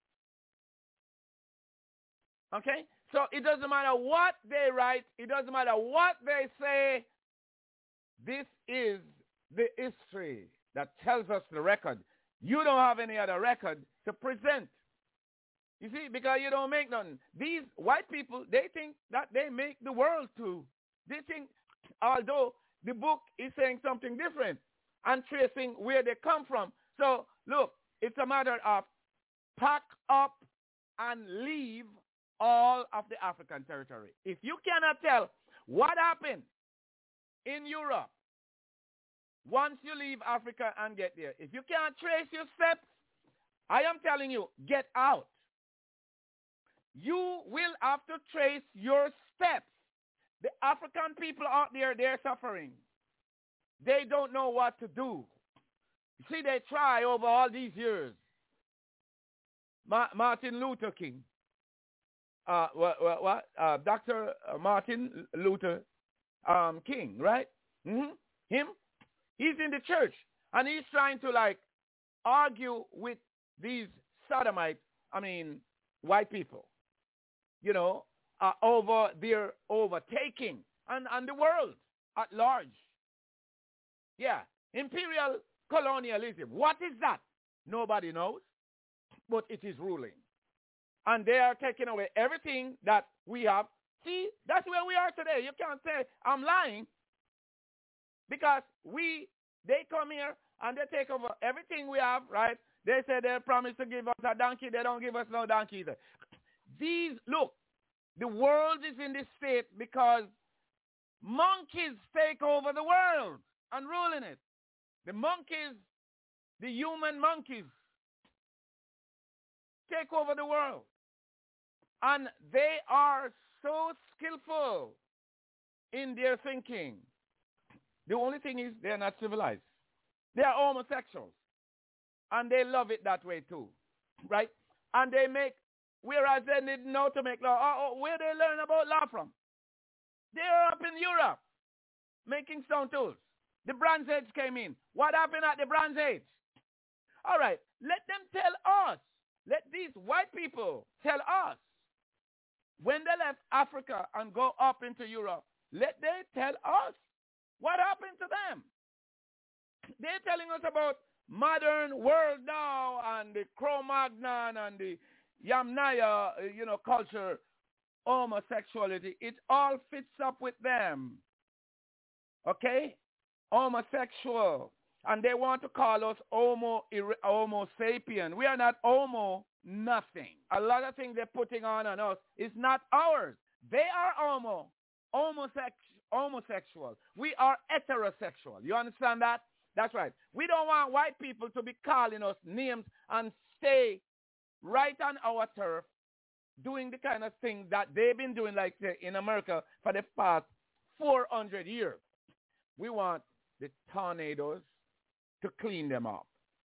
Okay? So it doesn't matter what they write. It doesn't matter what they say. This is the history that tells us the record. You don't have any other record to present. You see, because you don't make nothing. These white people, they think that they make the world too. They think, although the book is saying something different and tracing where they come from. So, look, it's a matter of pack up and leave all of the African territory. If you cannot tell what happened in Europe once you leave Africa and get there, if you can't trace your steps, I am telling you, get out. You will have to trace your steps. The African people out there, they're suffering. They don't know what to do. You see, they try over all these years. Ma- Martin Luther King. Uh, what, what, what? Uh, Doctor Martin Luther um, King, right? Mm-hmm. Him? He's in the church, and he's trying to, like, argue with these sodomites, I mean, white people, you know, uh, over their overtaking and, and the world at large. Yeah, imperial colonialism. What is that? Nobody knows, but it is ruling. And they are taking away everything that we have. See, that's where we are today. You can't say I'm lying, because we, they come here and they take over everything we have, right? They say they promise to give us a donkey. They don't give us no donkey either. These, look, the world is in this state because monkeys take over the world and ruling it. The monkeys, the human monkeys, take over the world. And they are so skillful in their thinking. The only thing is they're not civilized. They are homosexuals. And they love it that way too. Right? And they make, whereas they didn't know to make law. Oh, oh, where they learn about law from? They're up in Europe making stone tools. The Bronze Age came in. What happened at the Bronze Age? All right. Let them tell us. Let these white people tell us. When they left Africa and go up into Europe, let them tell us what happened to them. They're telling us about modern world now and the Cro-Magnon and the Yamnaya, you know, culture, homosexuality. It all fits up with them. Okay? Homosexual. And they want to call us homo, homo sapien. We are not homo nothing. A lot of things they're putting on on us is not ours. They are homo, homosex, homosexual. We are heterosexual. You understand that? That's right. We don't want white people to be calling us names and stay right on our turf doing the kind of thing that they've been doing, like say, in America for the past four hundred years. We want the tornadoes to clean them up.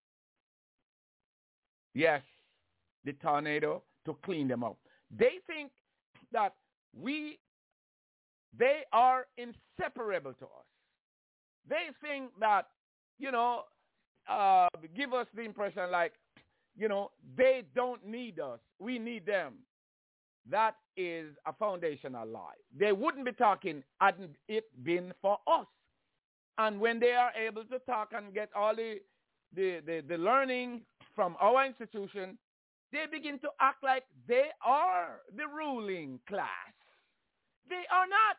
Yes, the tornado to clean them up. They think that we, they are inseparable to us. They think that, you know, uh, give us the impression like, you know, they don't need us. We need them. That is a foundational lie. They wouldn't be talking had it been for us. And when they are able to talk and get all the, the, the, the learning from our institution, they begin to act like they are the ruling class. They are not.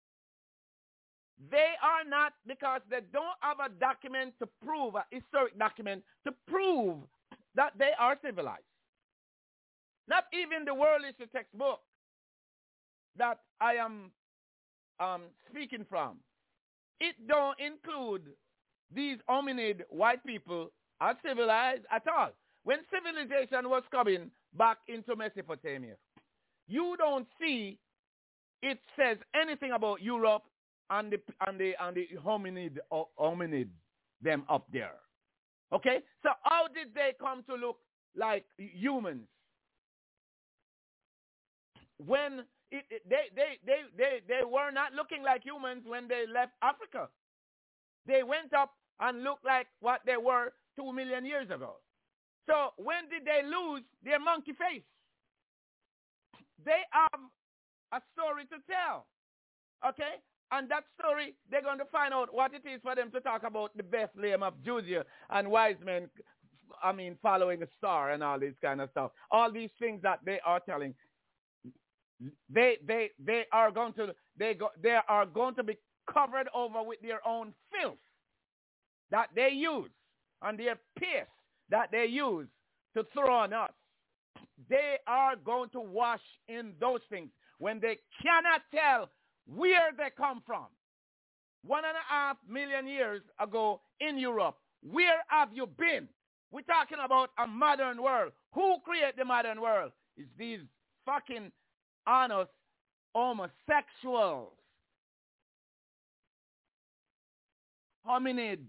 They are not, because they don't have a document to prove, a historic document to prove that they are civilized. Not even the world history textbook that I am um, speaking from. It don't include these hominid white people as civilized at all. When civilization was coming back into Mesopotamia, you don't see it says anything about Europe and the and the and the hominid hominid them up there. Okay? So how did they come to look like humans? When it, it, they, they, they, they, they were not looking like humans when they left Africa. They went up and looked like what they were two million years ago. So when did they lose their monkey face? They have a story to tell. Okay? And that story, they're going to find out what it is for them to talk about the Bethlehem of Judea and wise men, I mean, following a star and all this kind of stuff. All these things that they are telling, they they they are going to they go they are going to be covered over with their own filth that they use and their piss that they use to throw on us. They are going to wash in those things when they cannot tell where they come from. One and a half million years ago in Europe, where have you been? We're talking about a modern world. Who created the modern world? It's these fucking honest homosexuals. Hominid.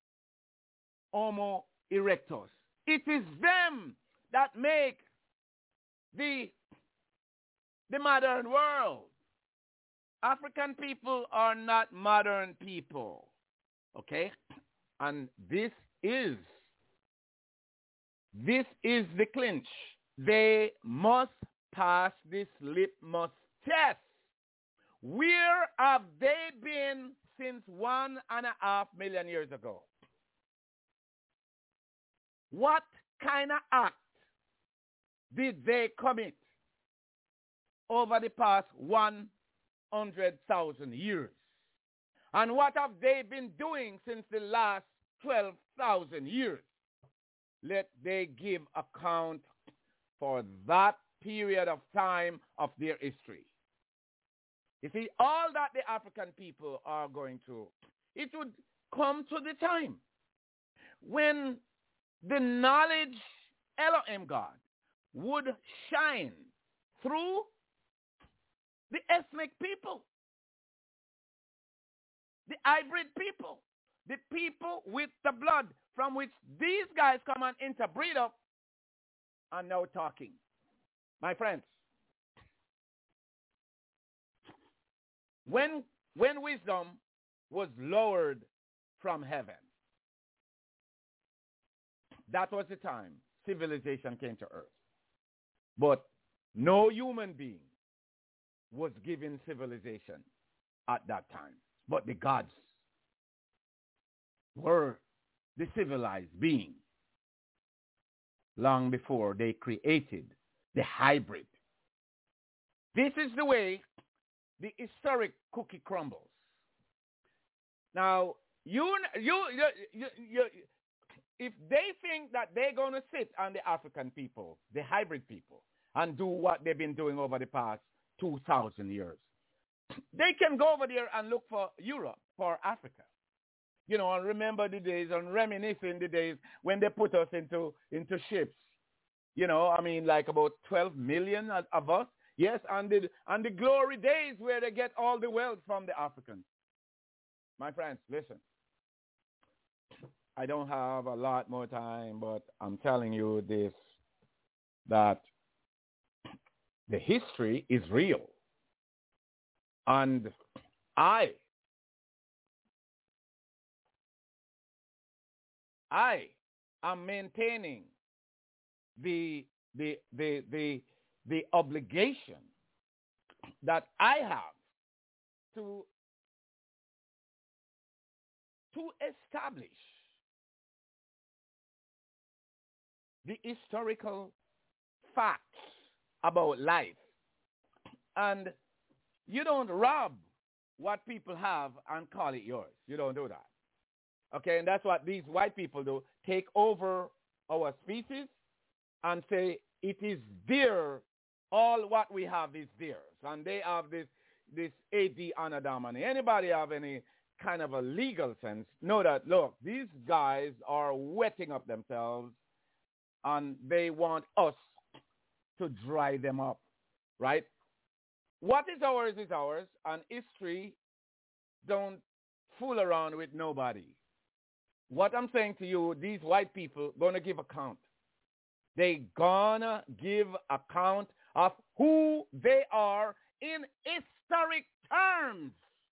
Homo erectus. It is them that make the, the modern world. African people are not modern people. Okay? And this is, this is the clinch. They must pass this litmus test. Where have they been since one and a half million years ago? What kind of act did they commit over the past one hundred thousand years? And what have they been doing since the last twelve thousand years? Let they give account for that period of time of their history. You see, all that the African people are going through, it would come to the time when the knowledge, Elohim God, would shine through the ethnic people, the hybrid people, the people with the blood from which these guys come and interbreed up are now talking. My friends, when, when wisdom was lowered from heaven, that was the time civilization came to earth. But no human being was given civilization at that time. But the gods were the civilized being long before they created the hybrid. This is the way the historic cookie crumbles. Now, you, you, you, you, you if they think that they're going to sit on the African people, the hybrid people, and do what they've been doing over the past two thousand years, they can go over there and look for Europe, for Africa. You know, and remember the days, and reminiscing the days when they put us into, into ships. You know, I mean, like about twelve million of, of us. Yes, and the, and the glory days where they get all the wealth from the Africans. My friends, listen. I don't have a lot more time, but I'm telling you this, that the history is real. And I, I am maintaining the, the, the, the, the obligation that I have to, to establish the historical facts about life. And you don't rob what people have and call it yours. You don't do that. Okay, and that's what these white people do. Take over our species and say it is their, all what we have is theirs. And they have this, this A D Anadomani. Anybody have any kind of a legal sense? Know that, look, these guys are wetting up themselves and they want us to dry them up, right? What is ours is ours, and history don't fool around with nobody. What I'm saying to you, these white people gonna give account. They gonna give account of who they are in historic terms.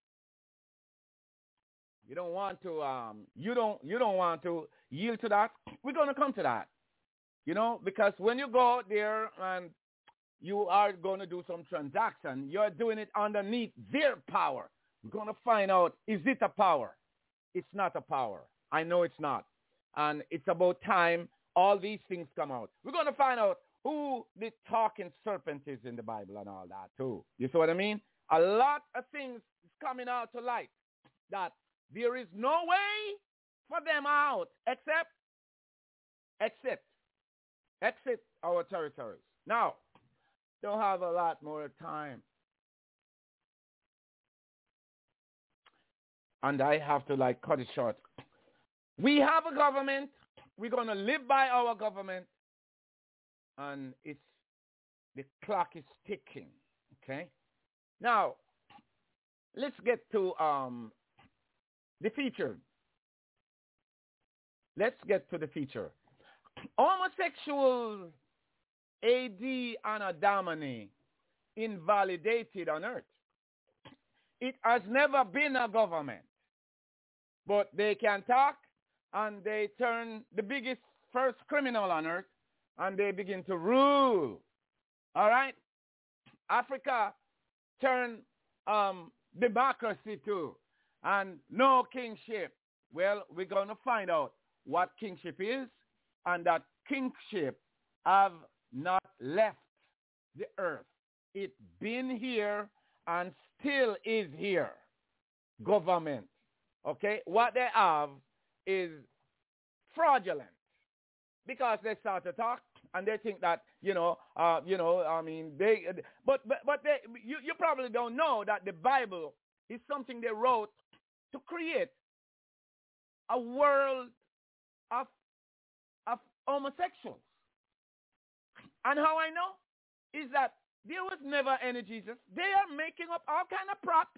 You don't want to, um, you don't, you don't want to yield to that. We're gonna come to that. You know, because when you go out there and you are going to do some transaction, you're doing it underneath their power. We're going to find out, is it a power? It's not a power. I know it's not. And it's about time all these things come out. We're going to find out who the talking serpent is in the Bible and all that too. You see what I mean? A lot of things is coming out to light that there is no way for them out except, except, exit our territories. Now, don't have a lot more time. And I have to like cut it short. We have a government. We're going to live by our government. And it's, the clock is ticking. Okay? Now, let's get to um, the feature. Let's get to the feature. Homosexual A D Anno Domini invalidated on earth. It has never been a government. But they can talk and they turn the biggest first criminal on earth and they begin to rule. All right? Africa turned um, democracy too. And no kingship. Well, we're going to find out what kingship is, and that kingship have not left the earth. It's been here and still is here. Government. Okay? What they have is fraudulent. Because they start to talk and they think that, you know, uh, you know, I mean, they, but, but, but they, you, you probably don't know that the Bible is something they wrote to create a world of, of homosexuals. And how I know is that there was never any Jesus. They are making up all kind of props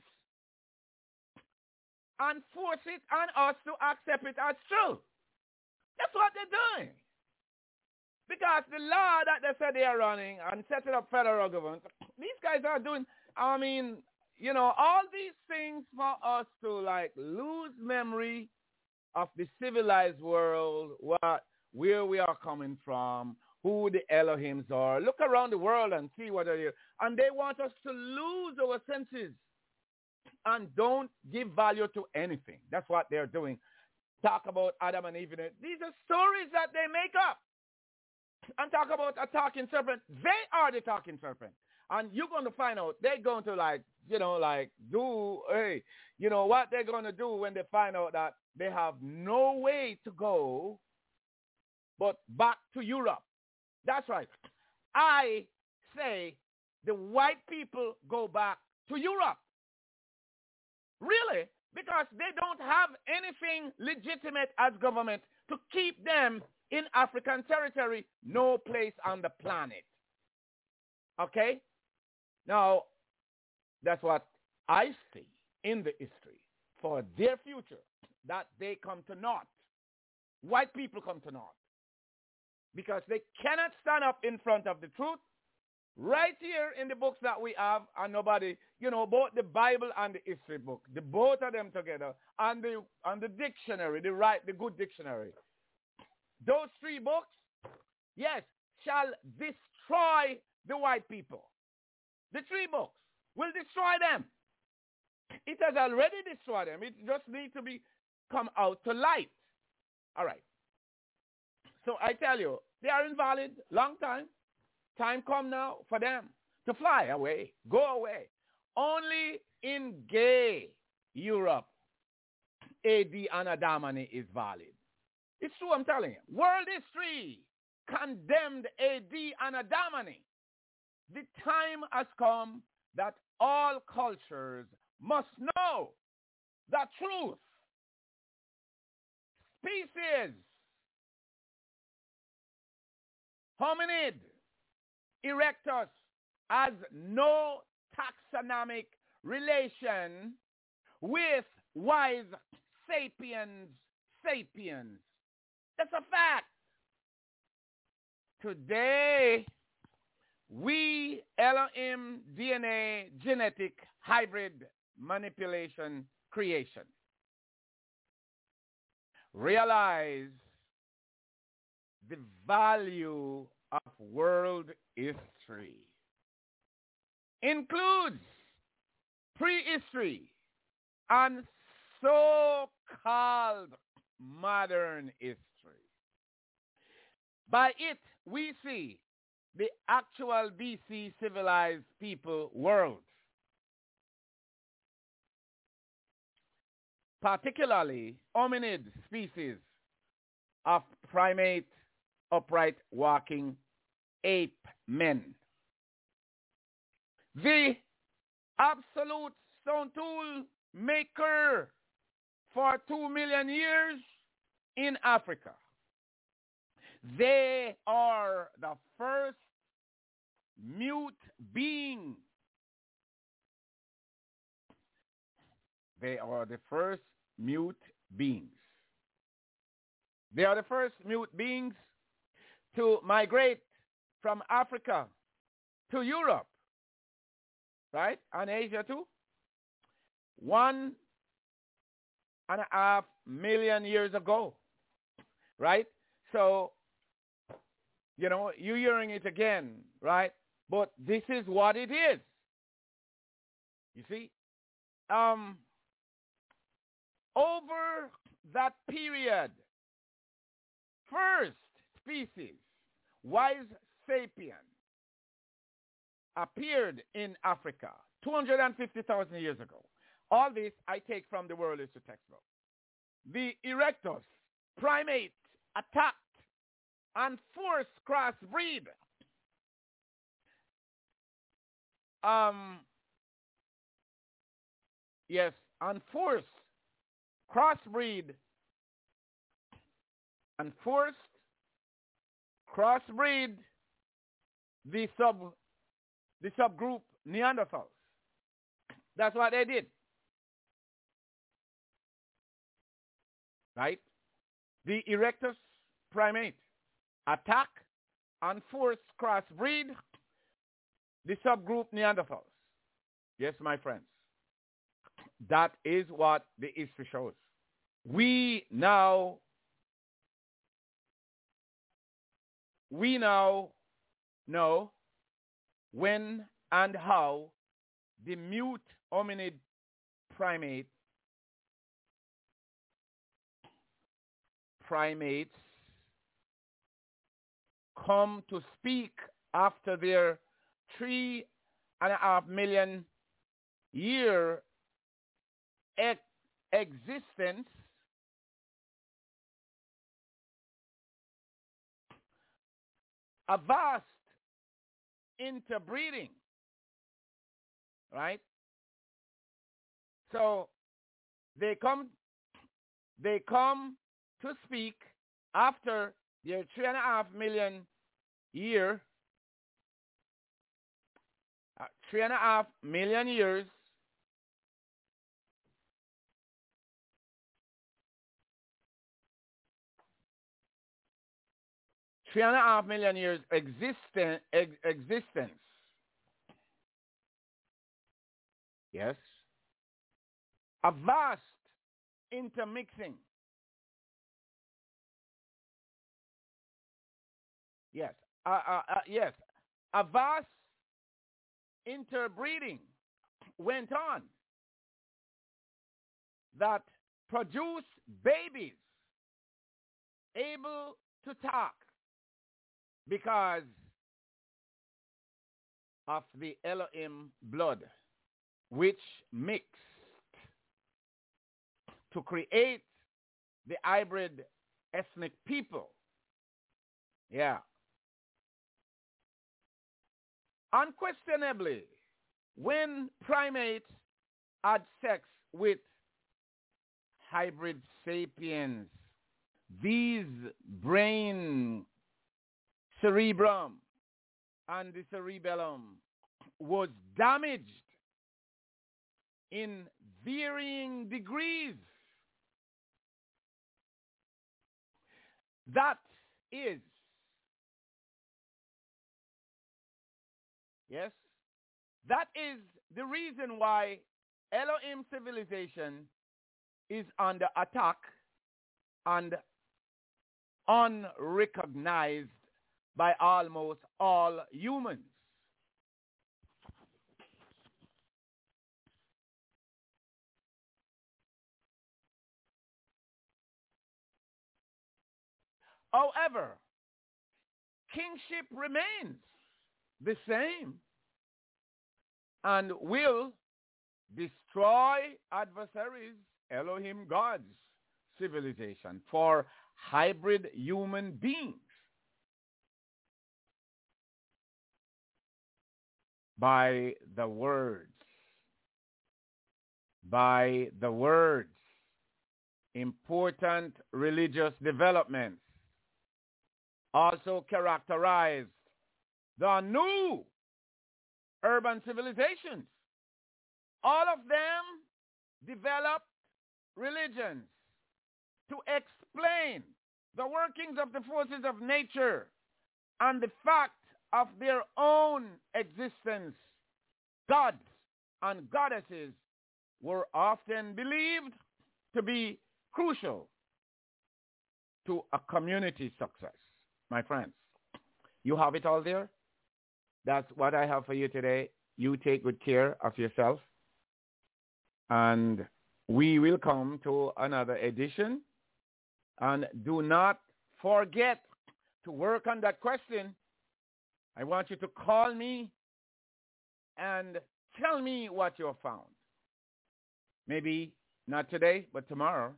and force it on us to accept it as true. That's what they're doing. Because the law that they said they are running and setting up federal government, these guys are doing, I mean, you know, all these things for us to like lose memory of the civilized world, what, where we are coming from, who the Elohims are. Look around the world and see what they're doing. And they want us to lose our senses and don't give value to anything. That's what they're doing. Talk about Adam and Eve. These are stories that they make up. And talk about a talking serpent. They are the talking serpent. And you're going to find out they're going to like, you know, like do, hey, you know what they're going to do when they find out that they have no way to go but back to Europe. That's right. I say the white people go back to Europe. Really? Because they don't have anything legitimate as government to keep them in African territory, no place on the planet. Okay? Now, that's what I see in the history for their future, that they come to naught. White people come to naught. Because they cannot stand up in front of the truth. Right here in the books that we have, and nobody, you know, both the Bible and the history book, the both of them together, and the and the dictionary, the right, the good dictionary. Those three books, yes, shall destroy the white people. The three books will destroy them. It has already destroyed them. It just needs to be come out to light. All right. So I tell you, they are invalid. Long time. Time come now for them to fly away, go away. Only in gay Europe, A D Anno Domini is valid. It's true, I'm telling you. World history condemned A D Anno Domini. The time has come that all cultures must know the truth. Species, hominid, erectus has no taxonomic relation with wise sapiens sapiens. That's a fact. Today, we Elohim D N A genetic hybrid manipulation creation realize the value of world history includes prehistory and so-called modern history. By it, we see the actual B C civilized people world, particularly hominid species of primate, upright walking ape men. The absolute stone tool maker for two million years in Africa. They are the first mute being. They are the first mute beings. They are the first mute beings to migrate from Africa to Europe, right? And Asia too. One and a half million years ago, right? So, you know, you're hearing it again, right? But this is what it is. You see? Um, over that period, first species, wise sapien, appeared in Africa two hundred fifty thousand years ago. All this I take from the World History textbook. The erectus primate attacked and forced crossbreed. Um, yes, and forced crossbreed and forced crossbreed the sub the subgroup Neanderthals. That's what they did. Right? The erectus primate attack and force crossbreed the subgroup Neanderthals. Yes, my friends. That is what the history shows. We now we now know when and how the mute hominid primate primates come to speak after their three and a half million year ex- existence a vast interbreeding, right? So they come they come to speak after their three and a half million year, uh, three and a half million years three and a half million years existen- ex- existence. Yes. A vast intermixing. Yes. Uh, uh, uh, yes. A vast interbreeding went on that produced babies able to talk because of the Elohim blood, which mixed to create the hybrid ethnic people. Yeah. Unquestionably, when primates had sex with hybrid sapiens, these brain cerebrum and the cerebellum was damaged in varying degrees. That is, yes, that is the reason why Elohim civilization is under attack and unrecognized by almost all humans. However, kingship remains the same and will destroy adversaries, Elohim gods, civilization for hybrid human beings by the words, by the words, important religious developments also characterized the new urban civilizations. All of them developed religions to explain the workings of the forces of nature and the fact of their own existence. Gods and goddesses were often believed to be crucial to a community success. My friends, you have it all there. That's what I have for you today. You take good care of yourself. And we will come to another edition. And do not forget to work on that question. I want you to call me and tell me what you have found. Maybe not today, but tomorrow.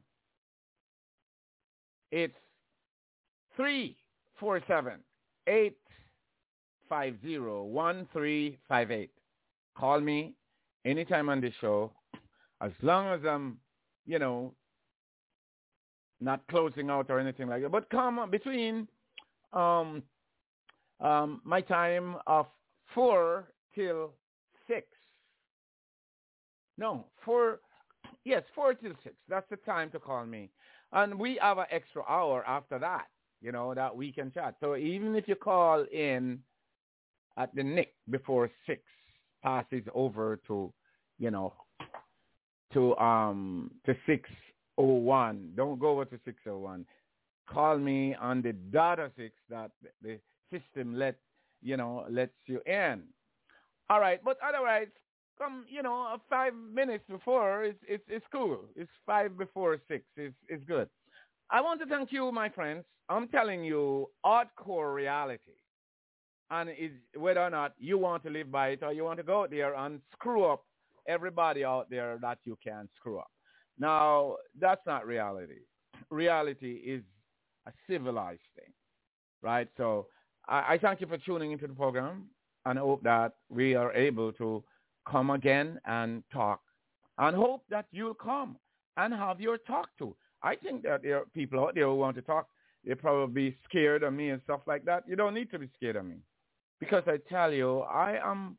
It's three four seven, eight five zero, one three five eight. Call me anytime on the show, as long as I'm, you know, not closing out or anything like that. But come between um, um, my time of four till six. No, four, yes, four till six. That's the time to call me. And we have an extra hour after that, you know, that we can chat. So even if you call in at the nick before six passes over to, you know, to um to six oh one. Don't go over to six oh one. Call me on the dot of six that the system let you know lets you in. All right, but otherwise, come you know five minutes before it's it's it's cool. It's five before six. It's it's good. I want to thank you, my friends. I'm telling you, hardcore reality, and is whether or not you want to live by it or you want to go out there and screw up everybody out there that you can screw up. Now, that's not reality. Reality is a civilized thing, right? So I, I thank you for tuning into the program and hope that we are able to come again and talk, and hope that you'll come and have your talk too. I think that there are people out there who want to talk. They're probably scared of me and stuff like that. You don't need to be scared of me, because I tell you, I am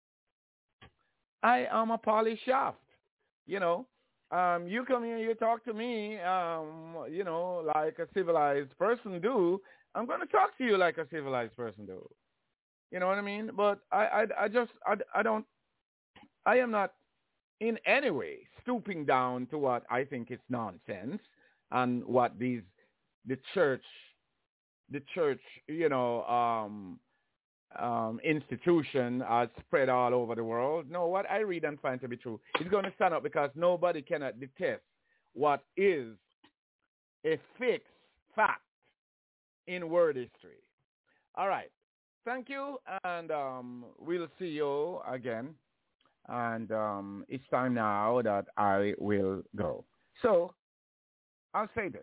I am a polished shaft. You know, um, you come here, you talk to me, um, you know, like a civilized person do. I'm going to talk to you like a civilized person do. You know what I mean? But I, I, I just, I, I don't, I am not in any way stooping down to what I think is nonsense and what these, the church, the church, you know, um, um, institution has spread all over the world. No, what I read and find to be true is going to stand up, because nobody cannot detest what is a fixed fact in world history. All right. Thank you, and um, we'll see you again. And um, it's time now that I will go. So I'll say this.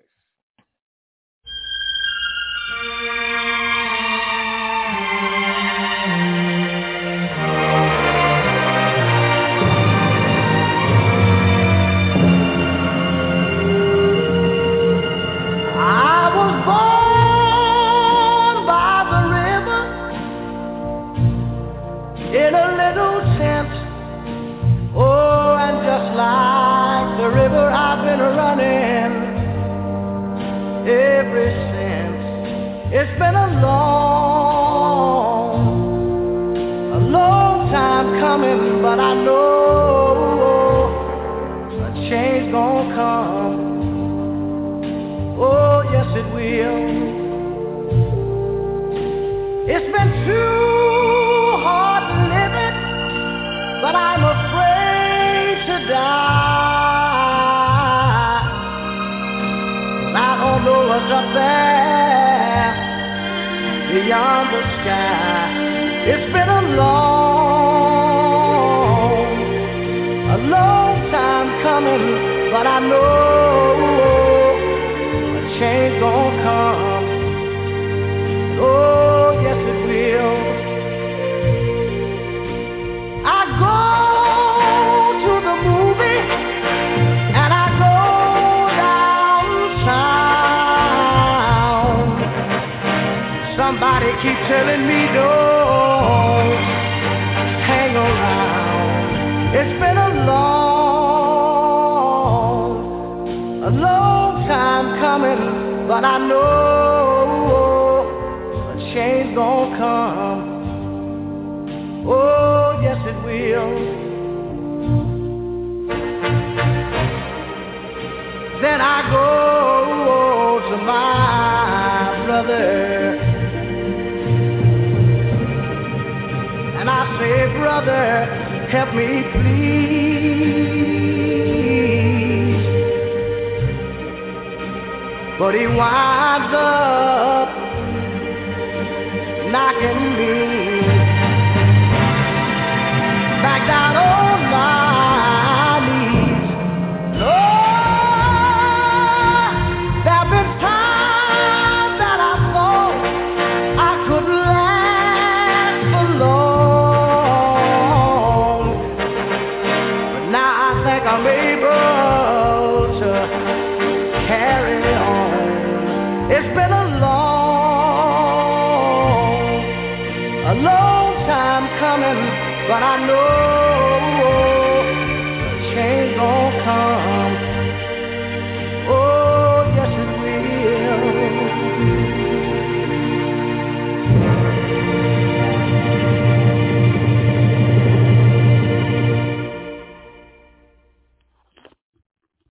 I was born by the river in a little tent. Oh, and just like the river, I've been running ever since. It's been a long, a long time coming, but I know a change gonna come. Oh, yes it will. It's been too hard living, but I'm afraid to die. I don't know what's up there beyond the sky. It's been a long, a long time coming, but I know a change gonna come. Oh, yes it will. I go to the movie and I go downtown. Somebody keep telling me don't hang around. It's been a long, a long time coming, but I know a change gonna come. Oh, yes it will. Then I go to my brother and I say, brother, help me please. But he winds up knocking me back down on my knees. Lord, there've been times that I thought I could last for long, but now I think I'm able to carry on. It's been a long, a long time coming, but I know